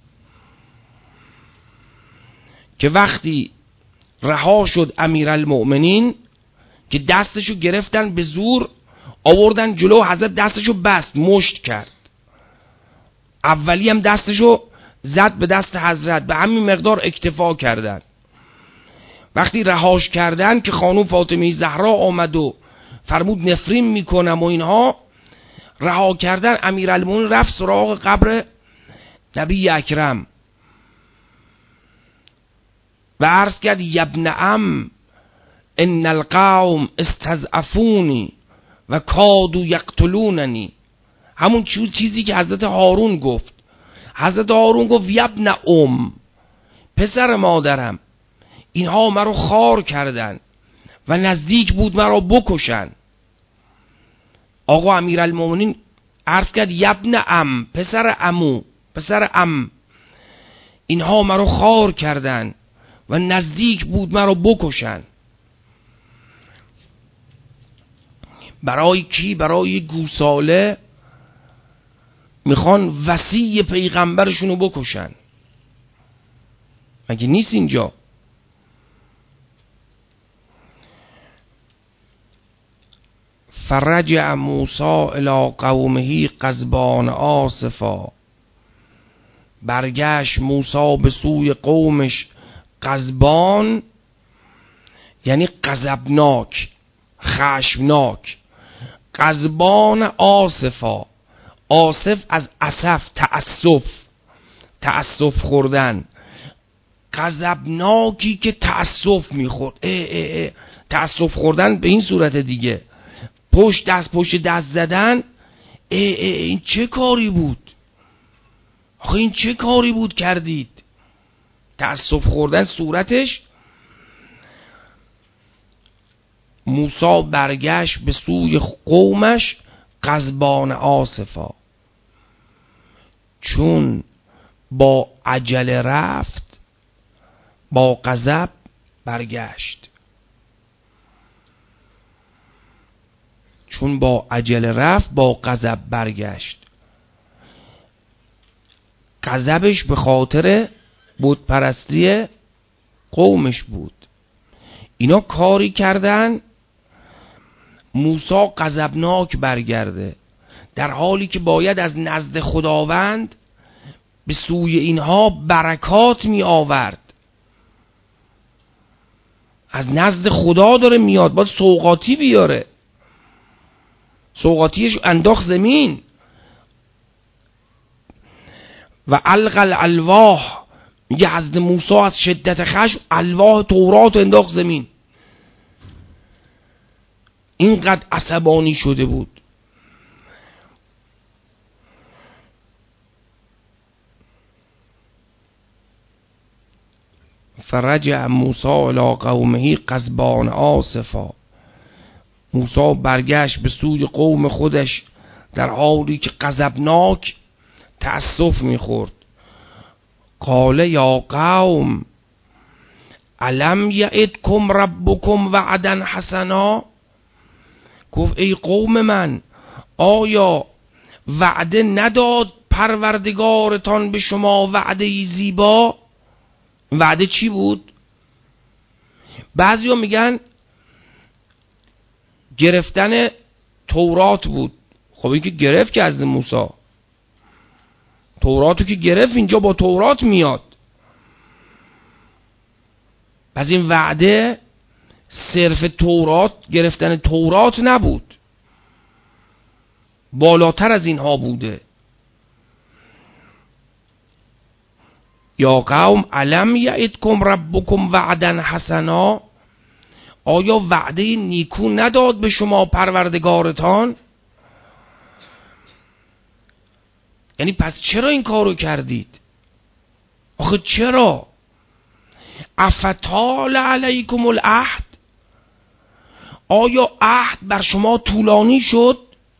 که وقتی رها شد امیرالمومنین که دستشو گرفتن به زور آوردن جلو حضرت، دستشو بست، مشت کرد. اولی هم دستشو زد به دست حضرت، به همین مقدار اکتفا کردن. وقتی رهاش کردن که خانم فاطمه زهرا آمد و فرمود نفرین میکنم و اینها، رها کردن، امیرالمومنین رفت سراغ قبر نبی اکرم و عرض کرد یبن عم ان القوم استضعفونی و کادوا یقتلوننی. همون چیزی که حضرت هارون گفت. حضرت هارون گفت یبن ام، پسر مادرم، اینها مرا خار کردن و نزدیک بود مرا بکشن. آقا امیرالمومنین عرض کرد یبن ام، پسر عمو، پسر عم، اینها مرا خار کردن و نزدیک بود مرا بکشن. برای کی؟ برای گوساله میخوان وصی پیغمبرشونو بکشن. مگه نیست اینجا؟ فرجع موسی الی قومه غضبان آسفا، برگشت موسی به سوی قومش غضبان، یعنی غضبناک، خشمناک. غضبان آسفا، آسف از اسف، تأسف، تأسف خوردن. غضبناکی که تأسف میخورد. تأسف خوردن به این صورت دیگه، پشت دست پشت دست زدن. اه اه این چه کاری بود؟ آخه این چه کاری بود کردید؟ تأسف خوردن صورتش. موسی برگشت به سوی قومش غضبان آسفا، چون با عجله رفت با غضب برگشت. چون با عجله رفت با غضب برگشت. غضبش به خاطر بت پرستی قومش بود. اینا کاری کردن موسی غضبناک برگرده، در حالی که باید از نزد خداوند به سوی اینها برکات می آورد. از نزد خدا داره میاد، باید سوغاتی بیاره. سوغاتیش انداخت زمین. و القى الالواح، میگه حضرت موسی از شدت خشم الواح تورات انداخت زمین. اینقدر عصبانی شده بود. فرجع موسی الی قومه غضبان آسفا، موسی برگشت به سوی قوم خودش در حالی که غضبناک تأسف میخورد. قال یا قوم الم یعدکم ربکم وعدا حسنا، گفت ای قوم من، آیا وعده نداد پروردگارتان به شما وعده زیبا؟ وعده چی بود؟ بعضیا میگن گرفتن تورات بود. خب این که گرفت که از موسی، توراتو که گرفت، اینجا با تورات میاد. پس این وعده صرف تورات، گرفتن تورات نبود، بالاتر از اینها بوده. یا قوم الم یعدکم ربکم وعدا حسنا، آیا وعده نیکو نداد به شما پروردگارتان؟ یعنی پس چرا این کارو کردید؟ آخه چرا؟ افتال علیکم العهد، آیا عهد بر شما طولانی شد؟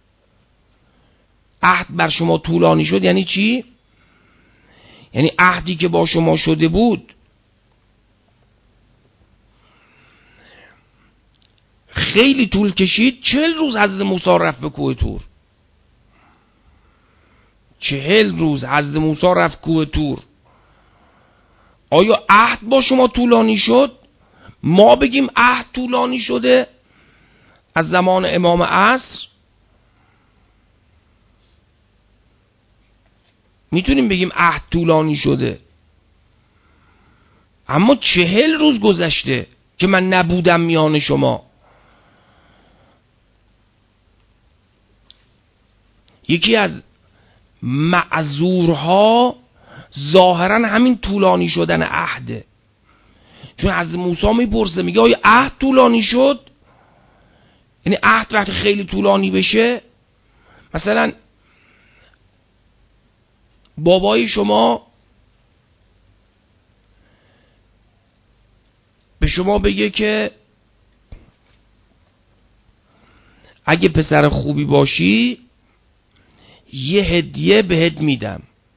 عهد بر شما طولانی شد یعنی چی؟ یعنی عهدی که با شما شده بود خیلی طول کشید. چهل روز حضرت موسی رفت به کوه تور. چهل روز حضرت موسی رفت کوه تور. آیا عهد با شما طولانی شد؟ ما بگیم عهد طولانی شده از زمان امام عصر؟ میتونیم بگیم عهد طولانی شده، اما چهل روز گذشته که من نبودم میان شما. یکی از معذورها ظاهرا همین طولانی شدن عهده، چون از موسی میپرسه میگه آیا عهد طولانی شد؟ یعنی عهد وقتی خیلی طولانی بشه، مثلا بابای شما به شما بگه که اگه پسر خوبی باشی یه هدیه بهت میدم.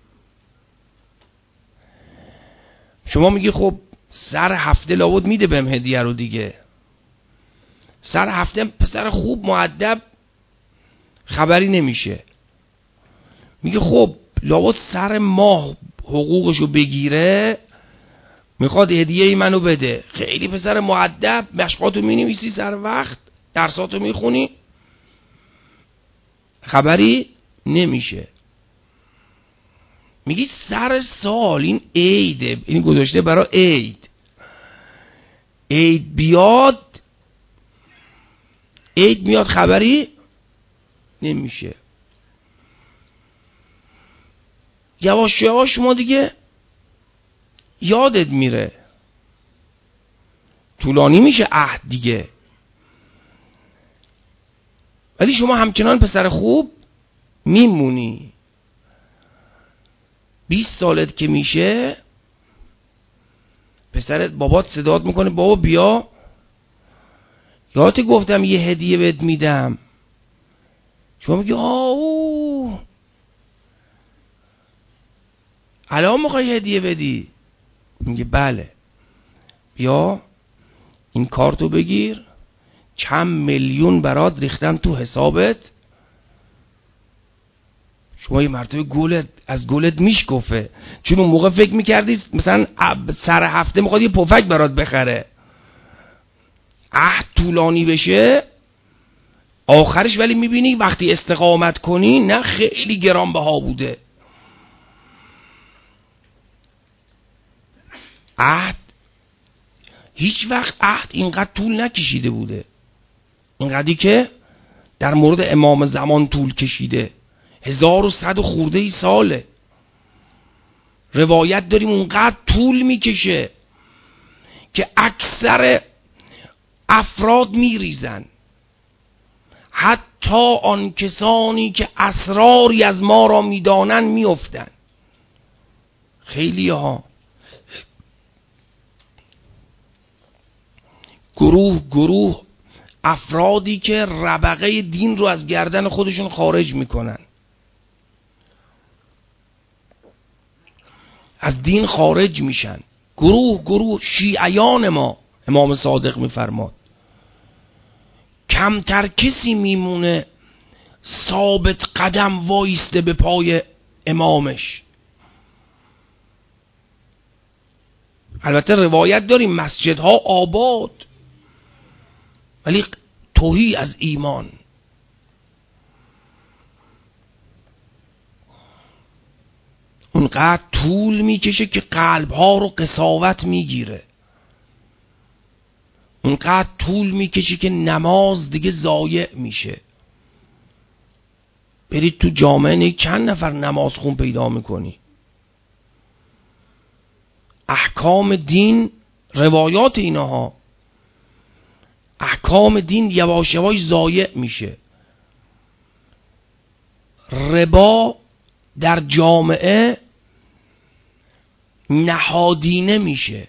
شما میگی خب سر هفته لابد میده بهم هدیه رو دیگه. سر هفته پسر خوب مؤدب خبری نمیشه. میگه خب لابد سر ماه حقوقشو بگیره، میخواد هدیه ای منو بده. خیلی پسر مؤدب، مشقاتو مینویسی سر وقت، درساتو میخونی، خبری نمیشه. میگی سر سال، این عیده، این گذاشته برای عید، عید بیاد، عید میاد خبری نمیشه. یواش یواش شما دیگه یادت میره، طولانی میشه عهد دیگه، ولی شما همچنان پسر خوب میمونی. بیست سالت که میشه پسرت بابات صدات میکنه بابا بیا، یادت گفتم یه هدیه بهت میدم. شما میگی آو الان میخوای هدیه بدی؟ میگه بله، بیا این کارتو بگیر، چند میلیون برات ریختم تو حسابت. شما یه مرتبه گولت از گولت میشکفه، چون اون موقع فکر میکردی مثلا سر هفته میخواد یه پفک برات بخره. عهد طولانی بشه آخرش ولی میبینی وقتی استقامت کنی نه خیلی گرانبها بوده. عهد هیچ وقت عهد اینقدر طول نکشیده بوده، اینقدری که در مورد امام زمان طول کشیده. هزار و صد و خورده ای ساله روایت داریم اونقدر طول میکشه که اکثر افراد میریزن، حتی آن کسانی که اسراری از ما را میدانن میافتن. خیلی ها گروه گروه افرادی که ربقه دین رو از گردن خودشون خارج میکنن، از دین خارج میشن. گروه گروه شیعیان ما، امام صادق میفرماد کمتر کسی میمونه ثابت قدم وایسته به پای امامش. البته روایت داریم مسجدها آباد، ولی تهی از ایمان. اونقدر طول میکشه که قلبها رو قساوت میگیره، اونقدر طول میکشه که نماز دیگه ضایع میشه. برید تو جامعه چند نفر نماز خون پیدا میکنی. احکام دین، روایات اینها، احکام دین یواش یواش ضایع میشه. ربا در جامعه نهادینه میشه.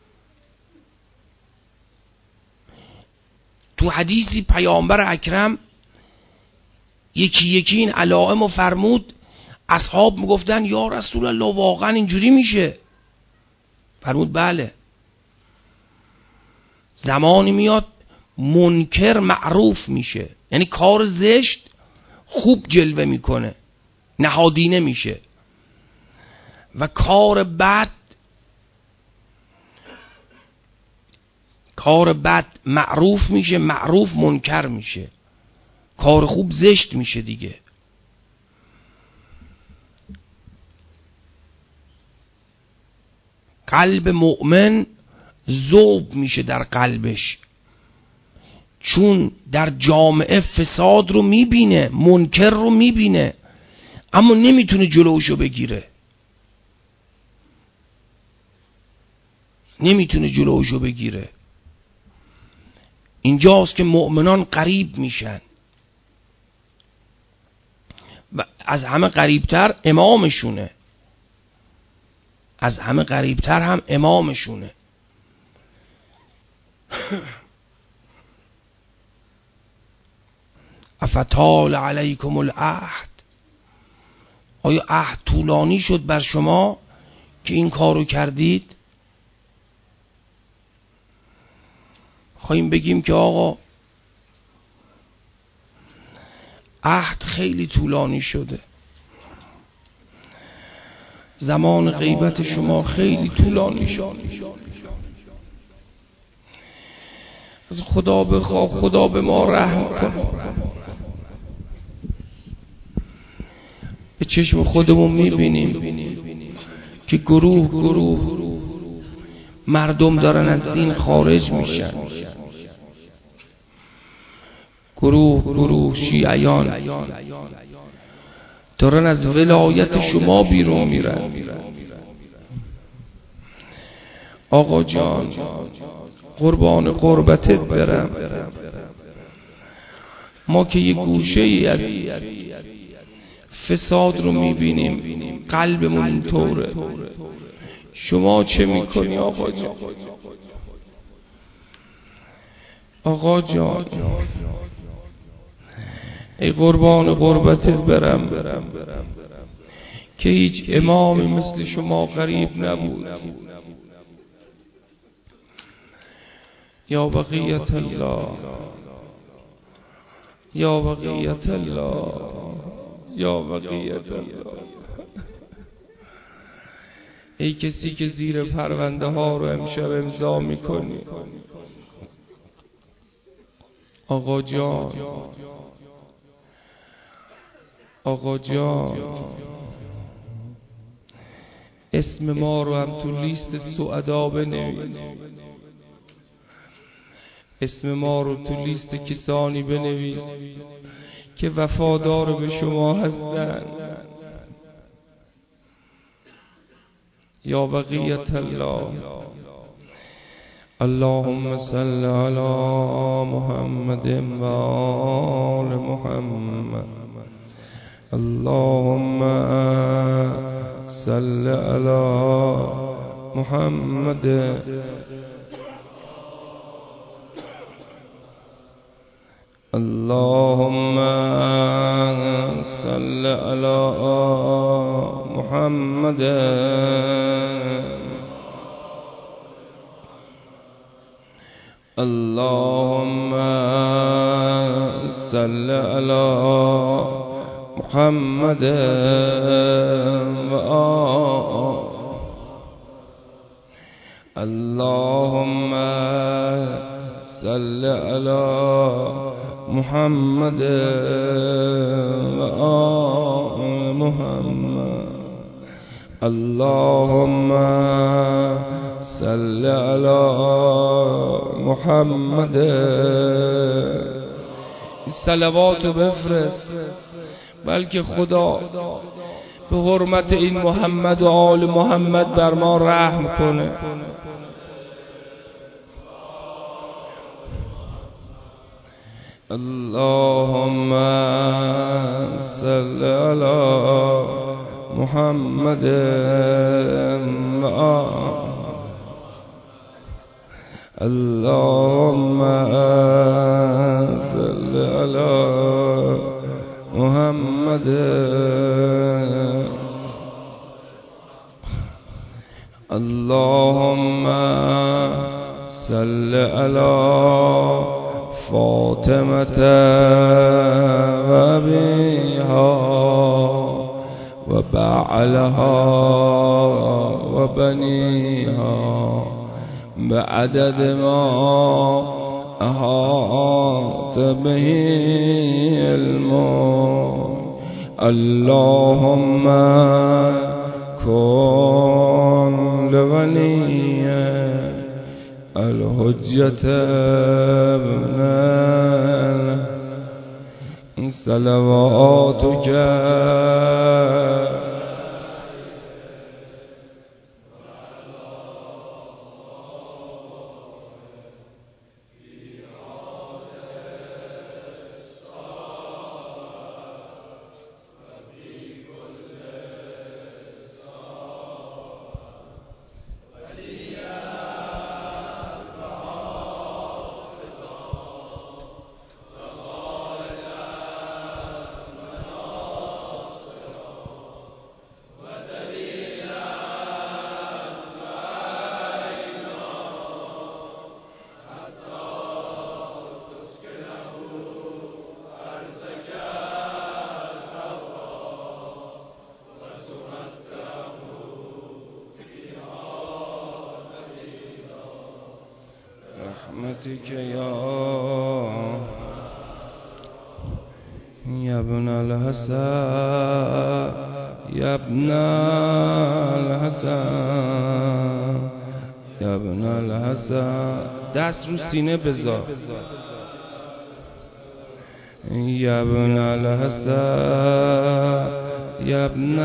تو حدیثی پیامبر اکرم یکی یکی این علائم رو فرمود، اصحاب میگفتن یا رسول الله واقعا اینجوری میشه؟ فرمود بله، زمانی میاد منکر معروف میشه، یعنی کار زشت خوب جلوه میکنه، نهادینه میشه، و کار بد کار بد معروف میشه، معروف منکر میشه، کار خوب زشت میشه دیگه. قلب مؤمن ذوب میشه در قلبش، چون در جامعه فساد رو میبینه، منکر رو میبینه، اما نمیتونه جلوشو بگیره، نمیتونه جلوشو بگیره. اینجاست که مؤمنان قریب میشن و از همه قریبتر امامشونه، از همه قریبتر هم امامشونه. افتال علیکم العهد، آیا عهد طولانی شد بر شما که این کارو کردید؟ خواهیم بگیم که آقا عهد خیلی طولانی شده، زمان غیبت شما خیلی طولانی شد، از خدا بخواه خدا به ما رحم کن. به چشم خودمون میبینیم که گروه گروه مردم دارن از دین خارج میشن، گروه گروه شیعیان دارن از ولایت شما بیرون میرن. آقا جان قربان قربتت برم، ما که یه گوشه ای از فساد رو میبینیم، قلبمون اینطوره، شما چه میکنی آقا جان؟ آقا جان ای قربان قربتت برم که هیچ امامی مثل شما غریب نبود. یا بقیت الله، یا بقیت الله، یا بقیت الله. ای کسی که زیر پرونده ها رو امشب امضا میکنی، آقا جان آقا جان اسم ما رو هم تو لیست سعدا بنویس، اسم ما رو تو لیست کسانی بنویس که وفادار به شما هستن. یا بقیت الله، اللهم صل علی محمد و آل محمد، اللهم صل علی محمد اللهم صل علی محمد اللهم صل علی محمد و اللهم صل علی محمد و آل محمد اللهم صل علی محمد. صلواتو بفرست بلکه خدا به حرمت این محمد و آل محمد بر ما رحم کنه. اللهم صل علی محمد و اللهم صل على محمد اللهم صل على فاطمة وأبيها وبعلها وبنيها بعدد ما أحاط به علمك اللهم كن لولي الحجة ابن صلواتك رحمتك يا يا ابن الحسن يا ابن الحسن يا ابن الحسن دست رو سینه بذار يا ابن الحسن يا ابن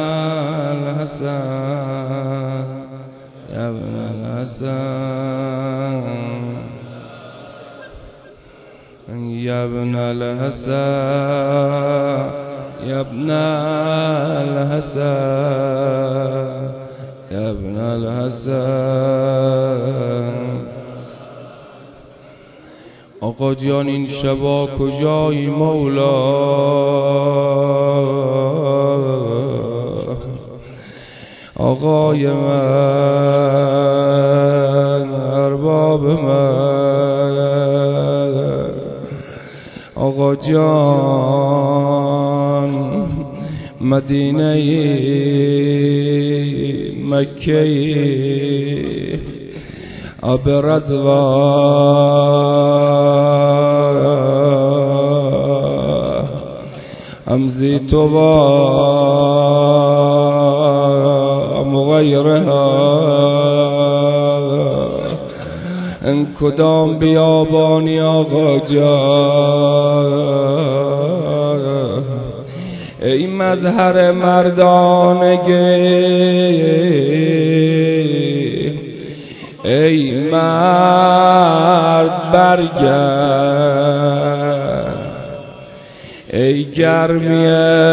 الحسن يا ابن الحسن يا ابن الحسن يا ابن الحسن يا ابن الحسن آقا جان این شبا کجایی مولا آقای من ارباب من آقا جان مدینه مکه آب رضوا امزی تو با مغیرها ان کدام بیابانی آقا جان ای مظهر مردانگی ای مرد برگرد ای گرمی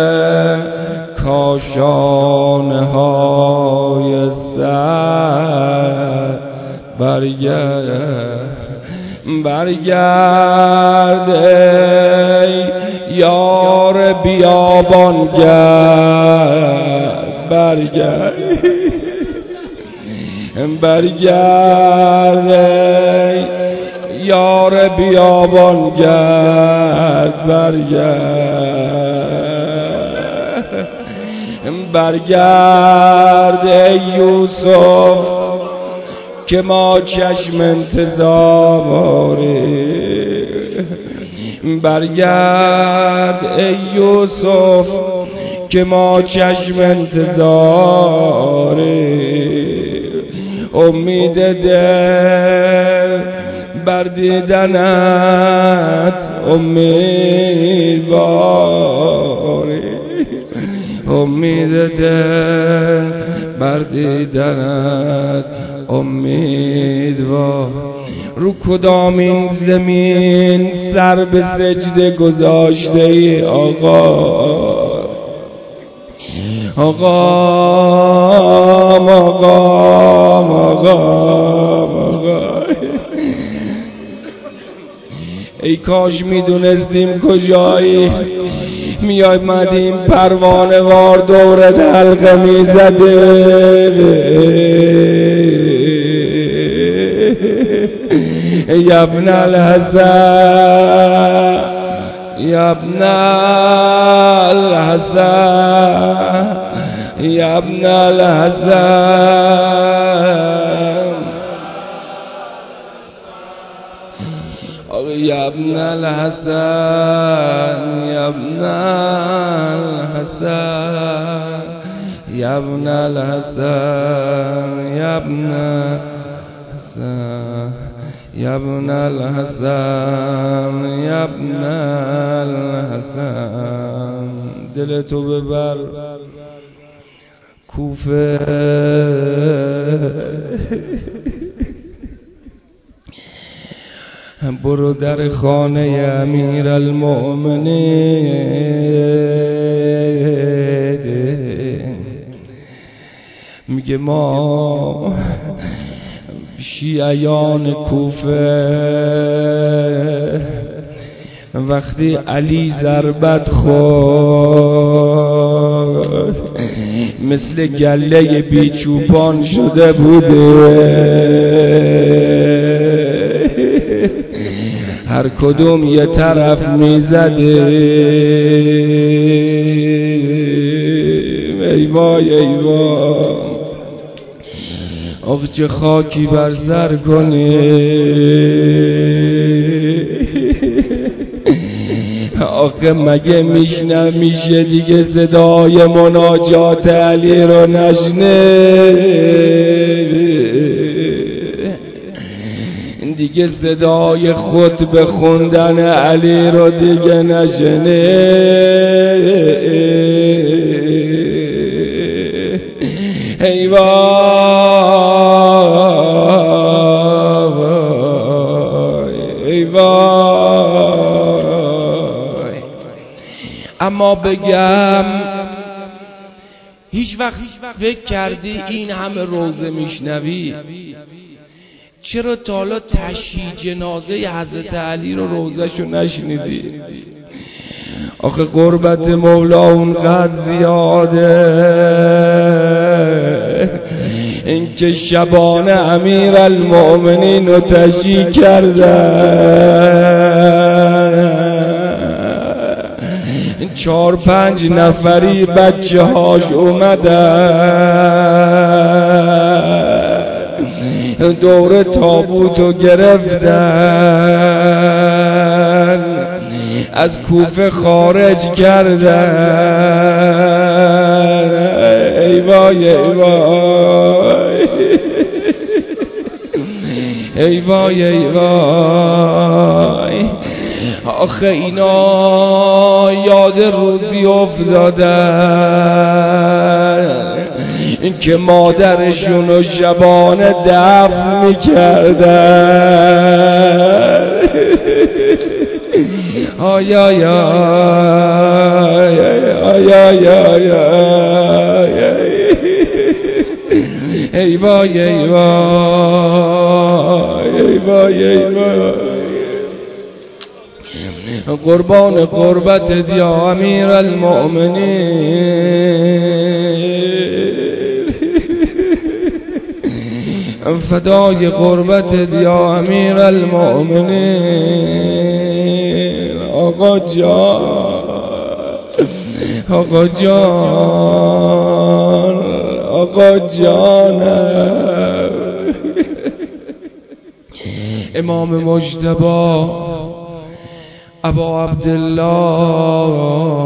کاشانه های سر برگرد برگرد ای یار بیابانگرد برگرد برگرد ای یار بیابانگرد برگرد برگرد ای یوسف که ما چشم انتظاری برگرد ای یوسف که ما چشم انتظاری امید دل بر دیدنت امیدواری امید دل بر دیدنت امیدوار رو کدام این زمین سر به سجده گذاشته ای آقا آقا آقا آقا آقا ای کاش میدونستیم کجایی، میامدیم پروانه وار دورت حلقه میزدیم. یا ابن الحسن یا ابن الحسن یا ابن الحسن یا ابن الحسن یا ابن الحسن یا ابن الحسن یا ابن الحسن یا ابن الحسن یا ابن الحسن. دل تو ببر کوفه، برو در خانه امیر المؤمنین. میگه ما شیعیان کوفه وقتی علی ضربت خورد مثل گله بیچوپان شده بوده، هر کدوم یه طرف میزده. ای وای ای وای، آخ چه خاکی بر سر کنی. آخه مگه میشنم میشه دیگه صدای مناجات علی رو نشنه؟ دیگه صدای خطبه خوندن علی رو دیگه نشنه. ای وای ای وای. اما بگم هیچ وقت فکر کردی این همه روزه میشنوی چرا تا حالا تشییع جنازه حضرت علی رو روزه‌شو نشنیدی؟ آخه قربت مولا اونقدر زیاده این که شبانه امیر المؤمنین رو تشییع کردن. چهار پنج نفری بچه هاش اومدن دور تابوتو گرفتن، از کوفه خارج کردن. ای وای ای وای ای وای ای وای. آخه اینا یاد روزی افتادن این که مادرشون رو شبانه دفن میکردن. آی آی آی آی آی آی ای وای ای وای ای وای ای وای. قربان قربت یا امیر المؤمنین، فدای قربت یا امیر المؤمنین. آقا جان آقا جان آقا جان. امام مجتبی ابا عبدالله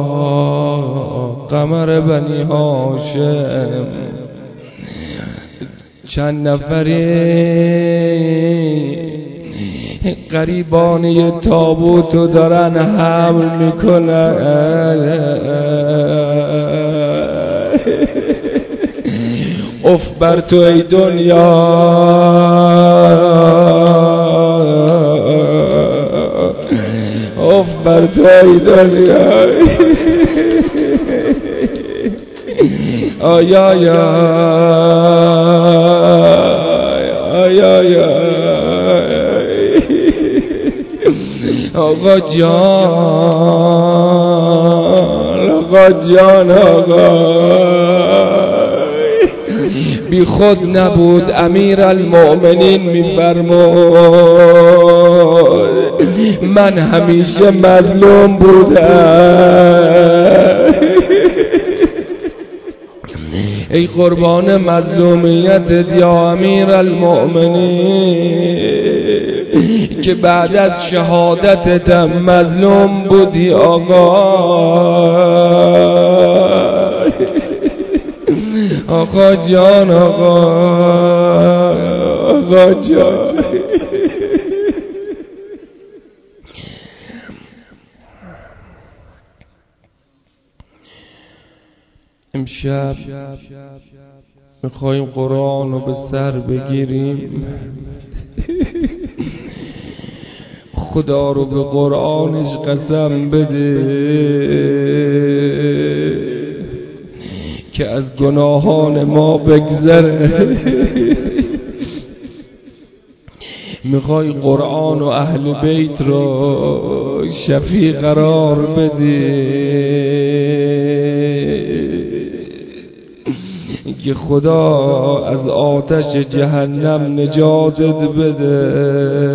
قمر بنی هاشم چند نفری قریبانی تابوتو دارن حمل میکنن. اف بر تو ای دنیا، اف بر تو ای دنیا. آی آی آی آی آی آقا جان آقا جان آقا بی خود نبود امیر المؤمنین میفرمود من همیشه مظلوم بودم. ای قربان مظلومیت یا امیر المؤمنین که بعد از شهادتت مظلوم بودی آقا. آقا جان آقا آقا جان امشب میخواییم قرآن رو به سر بگیریم. خدا رو به قرآنش قسم بده که از گناهان ما بگذره. میخوای قرآن و اهل بیت رو شفیع قرار بده که خدا از آتش جهنم نجاتت بده.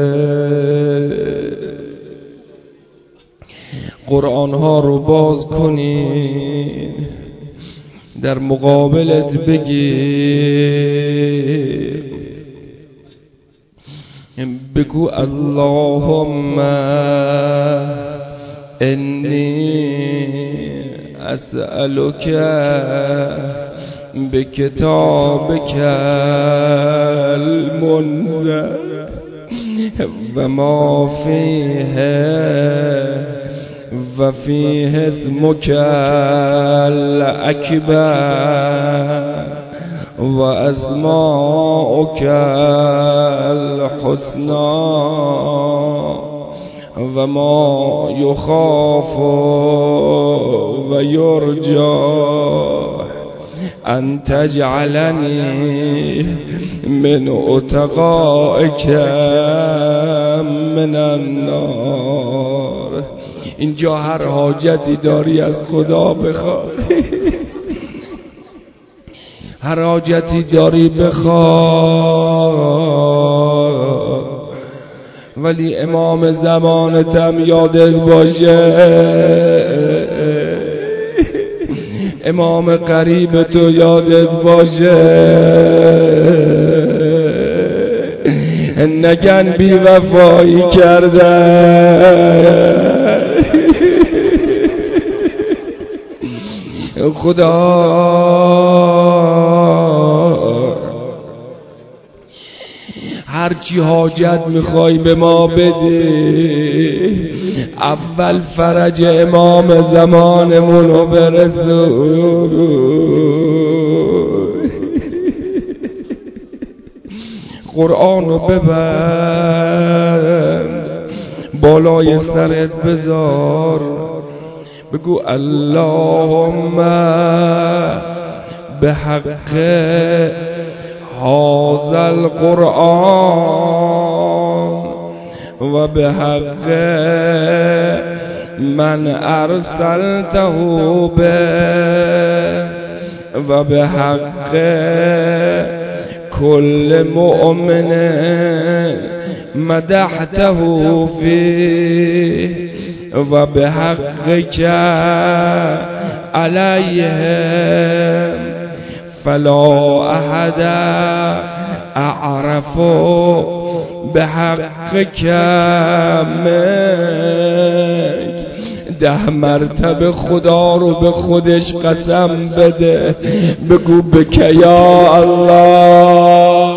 قرآن ها رو باز کنین در مقابلت بگی بگو اللهم انی اسألک بکتابک المنزل و ما فیه و فیه اسمک الاکبر و اسماؤک الحسنى و ما یخاف و یرجى ان تجعلنی من اتقائک من النار. اینجا هر حاجتی داری از خدا بخواه، هر حاجتی داری بخواه، ولی امام زمانتم یادت باشه، امام قریب تو یادت باشه، نگن بی وفایی کردن. خدا هرچی حاجت میخوای به ما بده، اول فرج امام زمانمونو برسون. قرآنو ببر بالای سرت بذار، بگو اللهم به حق هذا القرآن و به حق من ارسلته به و به حق كل مؤمن مدحته فيه و به حقك عليهم فلا احد اعرف بحقك منك. ده مرتبه خدا رو به خودش قسم بده، بگو بک یا الله،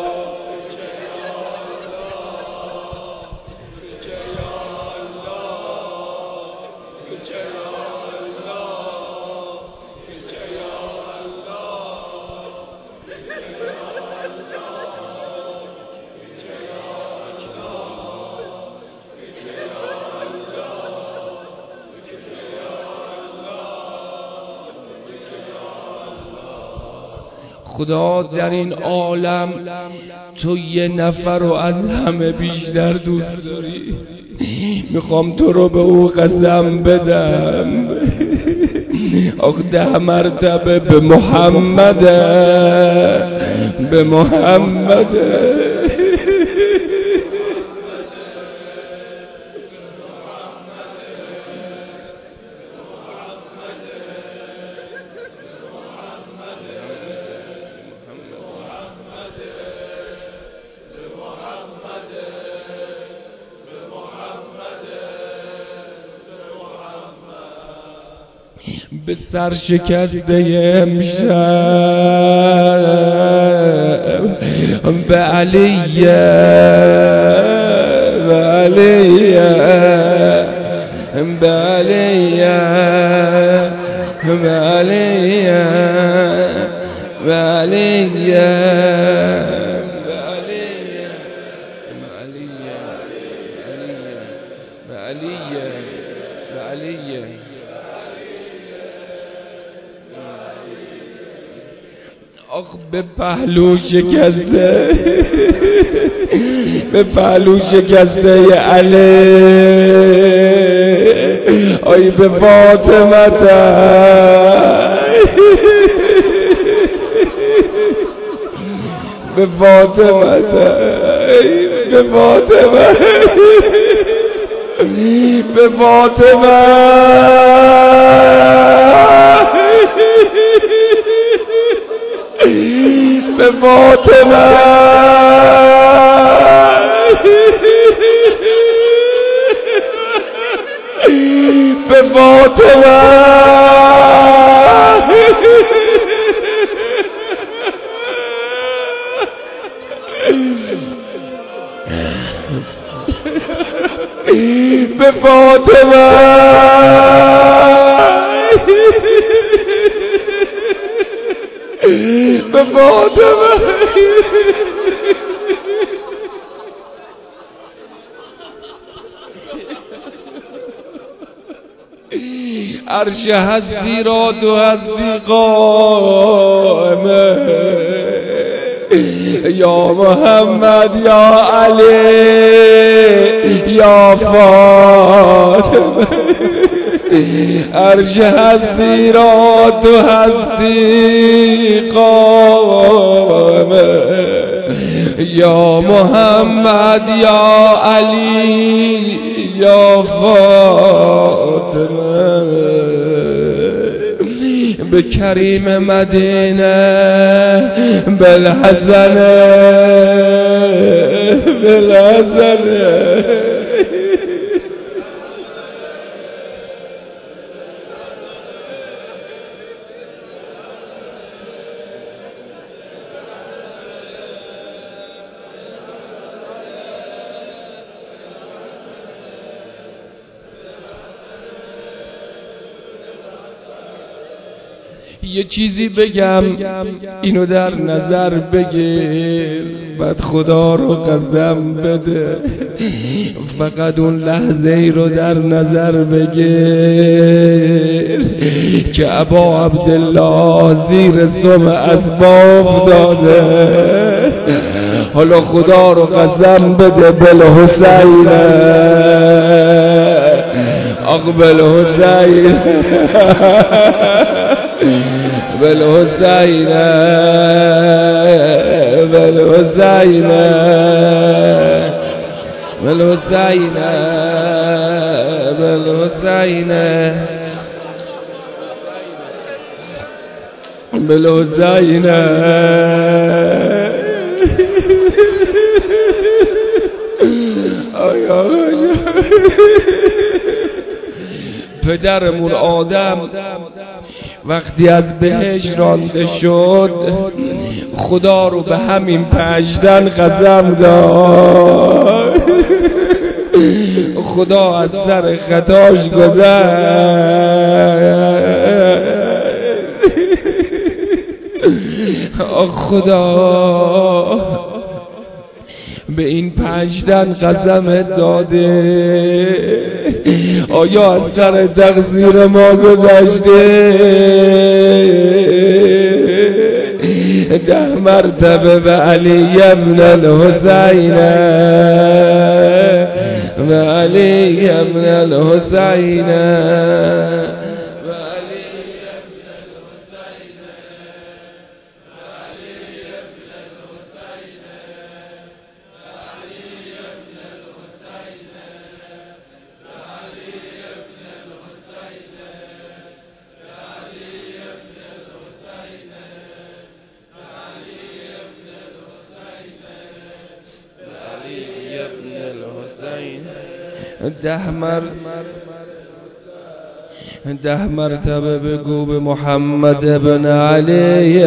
خدا در این عالم تو یه نفر رو از همه بیشتر دوست داری. میخوام تو رو به او قسم بدم آخ ده مرتبه به محمد، به محمد. به سر شکسته امشب به علی، به علی، به علی، به علی، به علی، آخ به پهلو شکسته، به پهلو شکسته علی، آی به فاطمه، به فاطمه، به فاطمه، به فاطمه، به فاطمه، به فاطمه، به فاطمه، به فاطمه. عرش هستی را تو هستی قائمه، یا محمد، یا علی، یا فاطمه. عرش هستی را تو هستی قائمه، یا محمد، یا علی، یا فاطمه. به کریم مدینه بالحسن، بالحسن. یه چیزی بگم اینو در نظر بگیر، بعد خدا رو قسم بده، فقط اون لحظه ای رو در نظر بگیر که ابا عبدالله زیر سم اسباب داده. حالا خدا رو قسم بده بالحسین، اقبل حسین، بالحسین، بالحسین، بالحسین، بالحسین، بالحسین. پدرمون آدم وقتی از بهشت رانده شد، خدا رو به همین پنجدن قسم داد. خدا از سر خطاش گذشت. خدا به این پنجدن قسم داده، آیا از سر تقصیر ما گذشته؟ ده مرتبه به علی ابن الحسین، وعلي بن الحسين ده مر ده مرتبه بگو به محمد ابن علی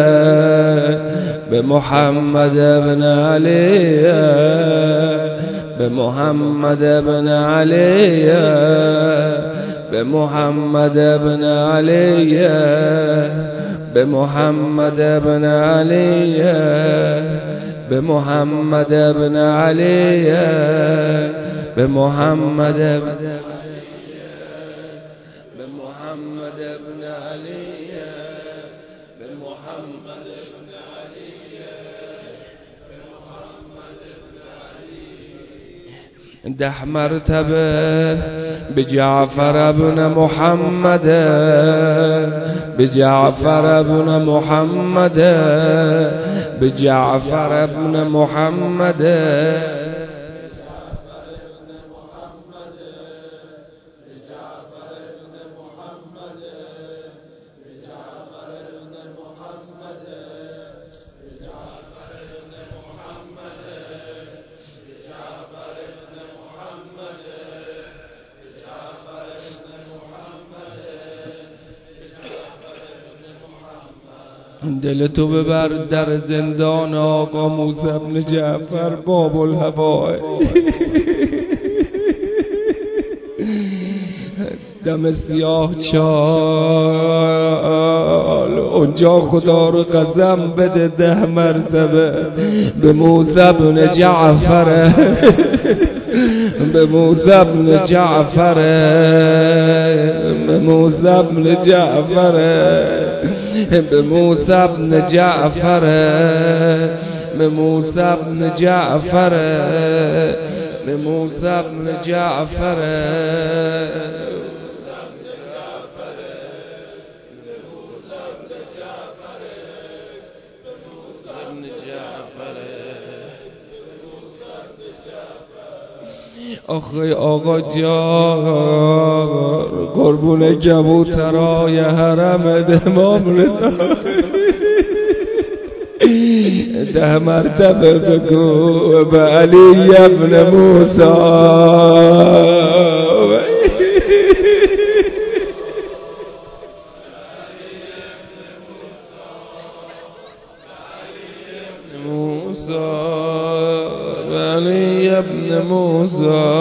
به محمد ابن علی به محمد ابن علی به محمد ابن علی به محمد ابن علی به محمد ابن علی به محمد ابن به محمد ابن علی به محمد ابن علی به محمد ابن علی ده مرتبه به جعفر ابن محمد به جعفر ابن محمد به جعفر ابن محمد دل تو ببر در زندان آقا موسی بن جعفر باب الهوای دم سیاه چال اونجا خدا رو قسم بده ده مرتبه به موسی بن جعفر به موسی بن جعفر به موسی بن جعفر به موسی بن جعفر به موسی بن جعفر به موسی بن جعفر آخه آقا جان قربون کبوترای حرم امام رضا ده مرتبه بگو به علی ابن موسی ابن موسی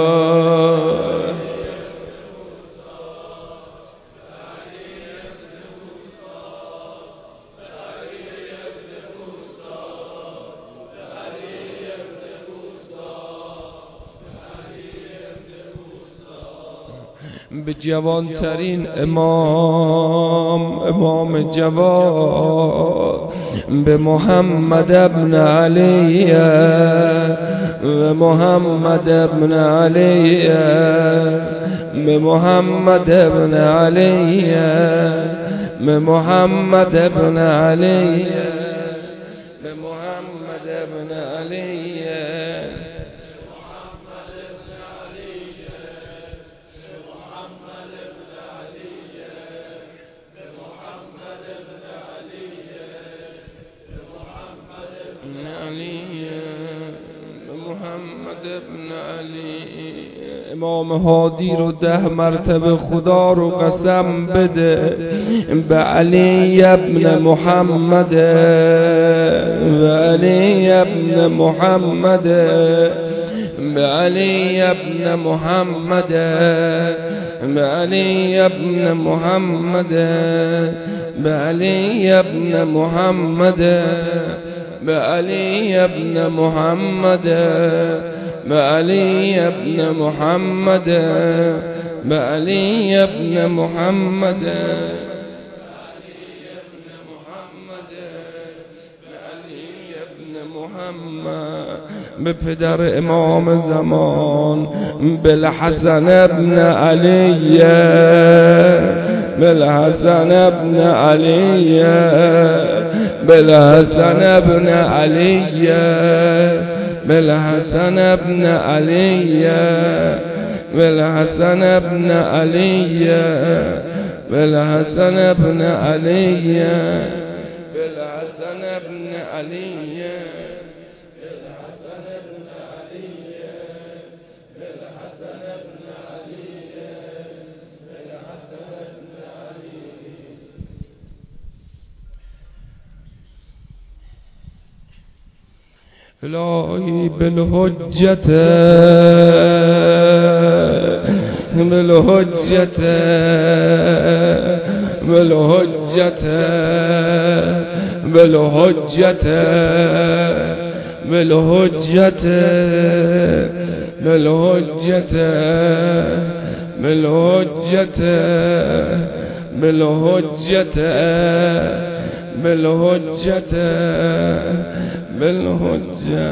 به جوانترین امام امام جوان به محمد ابن علی به محمد ابن علی به محمد ابن علی به محمد ابن علی به محمد ابن علی محمد ابن علی امام هادی رو ده مرتبه خدا رو قسم بده به علی ابن محمد به علی ابن محمد به علی ابن محمد به علی ابن محمد به علی ابن محمد به علی ابن محمد به علی ابن محمد به علی ابن محمد محمد به پدر امام زمان بالحسن ابن علی بالحسن ابن علی بالحسن ابن علی بالحسن ابن علی بالحسن ابن علی بالحسن ابن علی بالحسن ابن علی الهی بالحجت بالحجت بالحجت بالحجت بالحجت بالحجت بالحجت بالحجت بالحجت بالحجة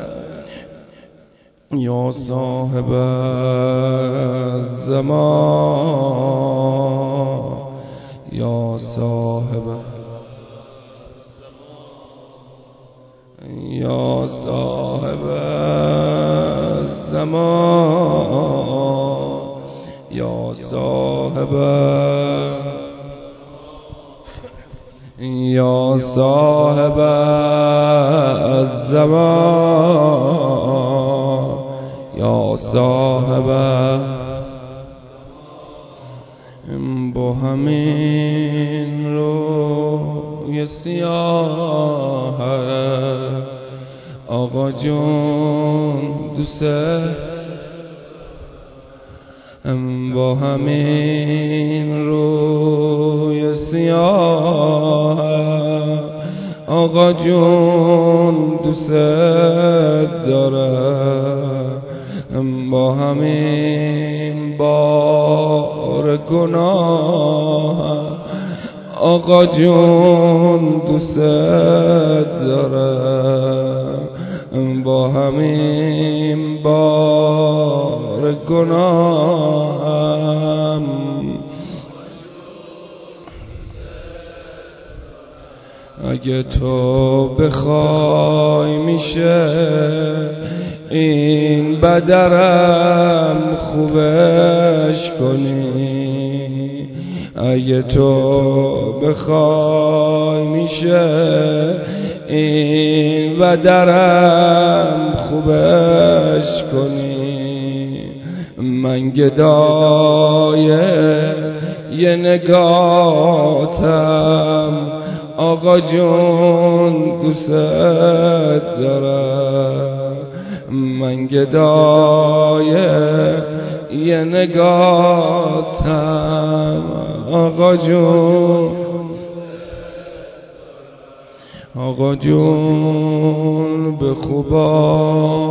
يا صاحب الزمان يا صاحب يا صاحب الزمان يا صاحب يا صاحب الزمان يا صاحب با همین روی سیاه آقا جون دوست با همین روی سیاه آقا جون دوست داره با همین بار گناه آقا جون دوست داره با همین بار گناهم اگه تو بخوای میشه این بدرم خوبش کنی اگه تو بخوای میشه این بدرم خوبش کنی من گدای یه نگاتم آقا جون دوست دارم من گدای یه نگاتم آقا جون آقا جون به خوبا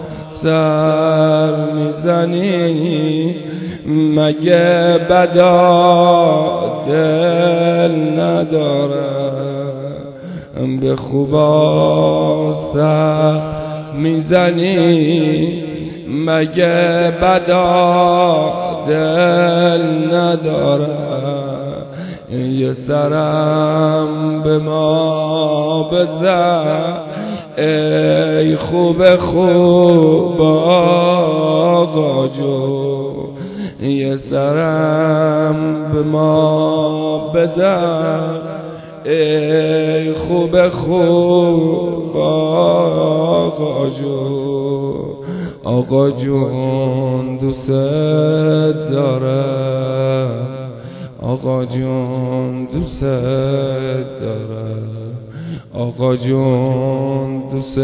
سر میزنی مگه بدا دل نداره به خوبا سر میزنی مگه بدا دل نداره یه سرم به ما بزن ای خوب خوب آقا جون یه سرم به ما بزن ای خوب خوب آقا جون آقا جون دوست دارم آقا جون دوست دارم آقا جون دوست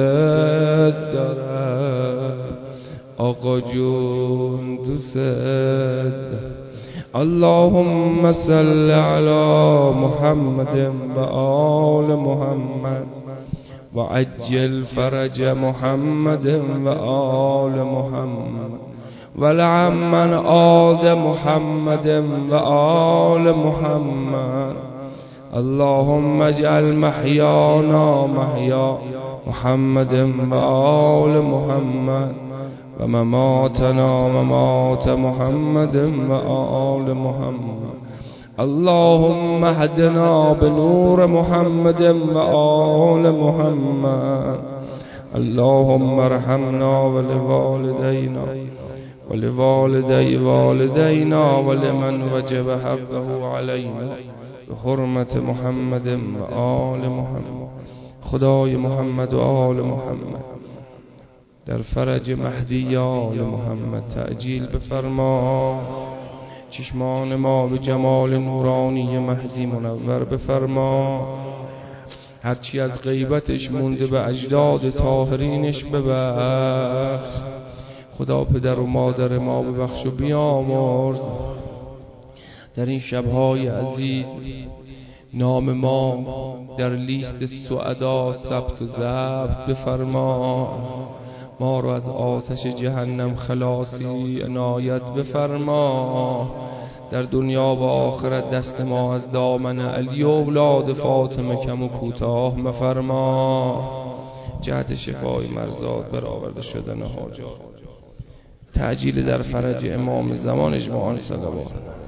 دارم آقا جون دوست دارم اللهم صل على محمد و آل محمد و عجل فرج محمد و آل محمد ولعن من آذ محمد و آل محمد اللهم اجعل محیانا محیا محمد و آل محمد و مماتنا ممات محمد و آل محمد. اللهم اهدنا بنور محمد و آل محمد. اللهم ارحمنا ولوالدينا ولوالدي والدينا ولمن وجب حقه علينا بحرمة محمد و آل محمد. خدای محمد و آل محمد در فرج مهدی آل محمد تعجیل بفرما. چشمان ما به جمال نورانی مهدی منور بفرما. هرچی از غیبتش مونده به اجداد طاهرینش ببخش. خدا پدر و مادر ما ببخش و بیامرز. در این شبهای عزیز نام ما در لیست سعدا ثبت و ضبط بفرما. ما رو از آتش جهنم خلاصی عنایت بفرما. در دنیا و آخرت دست ما از دامن علی و اولاد فاطمه کم و کوتاه مفرما. جهت شفای مرزاد برآورده شدن حاجات. تعجیل در فرج امام زمان اجماعاً صلوات.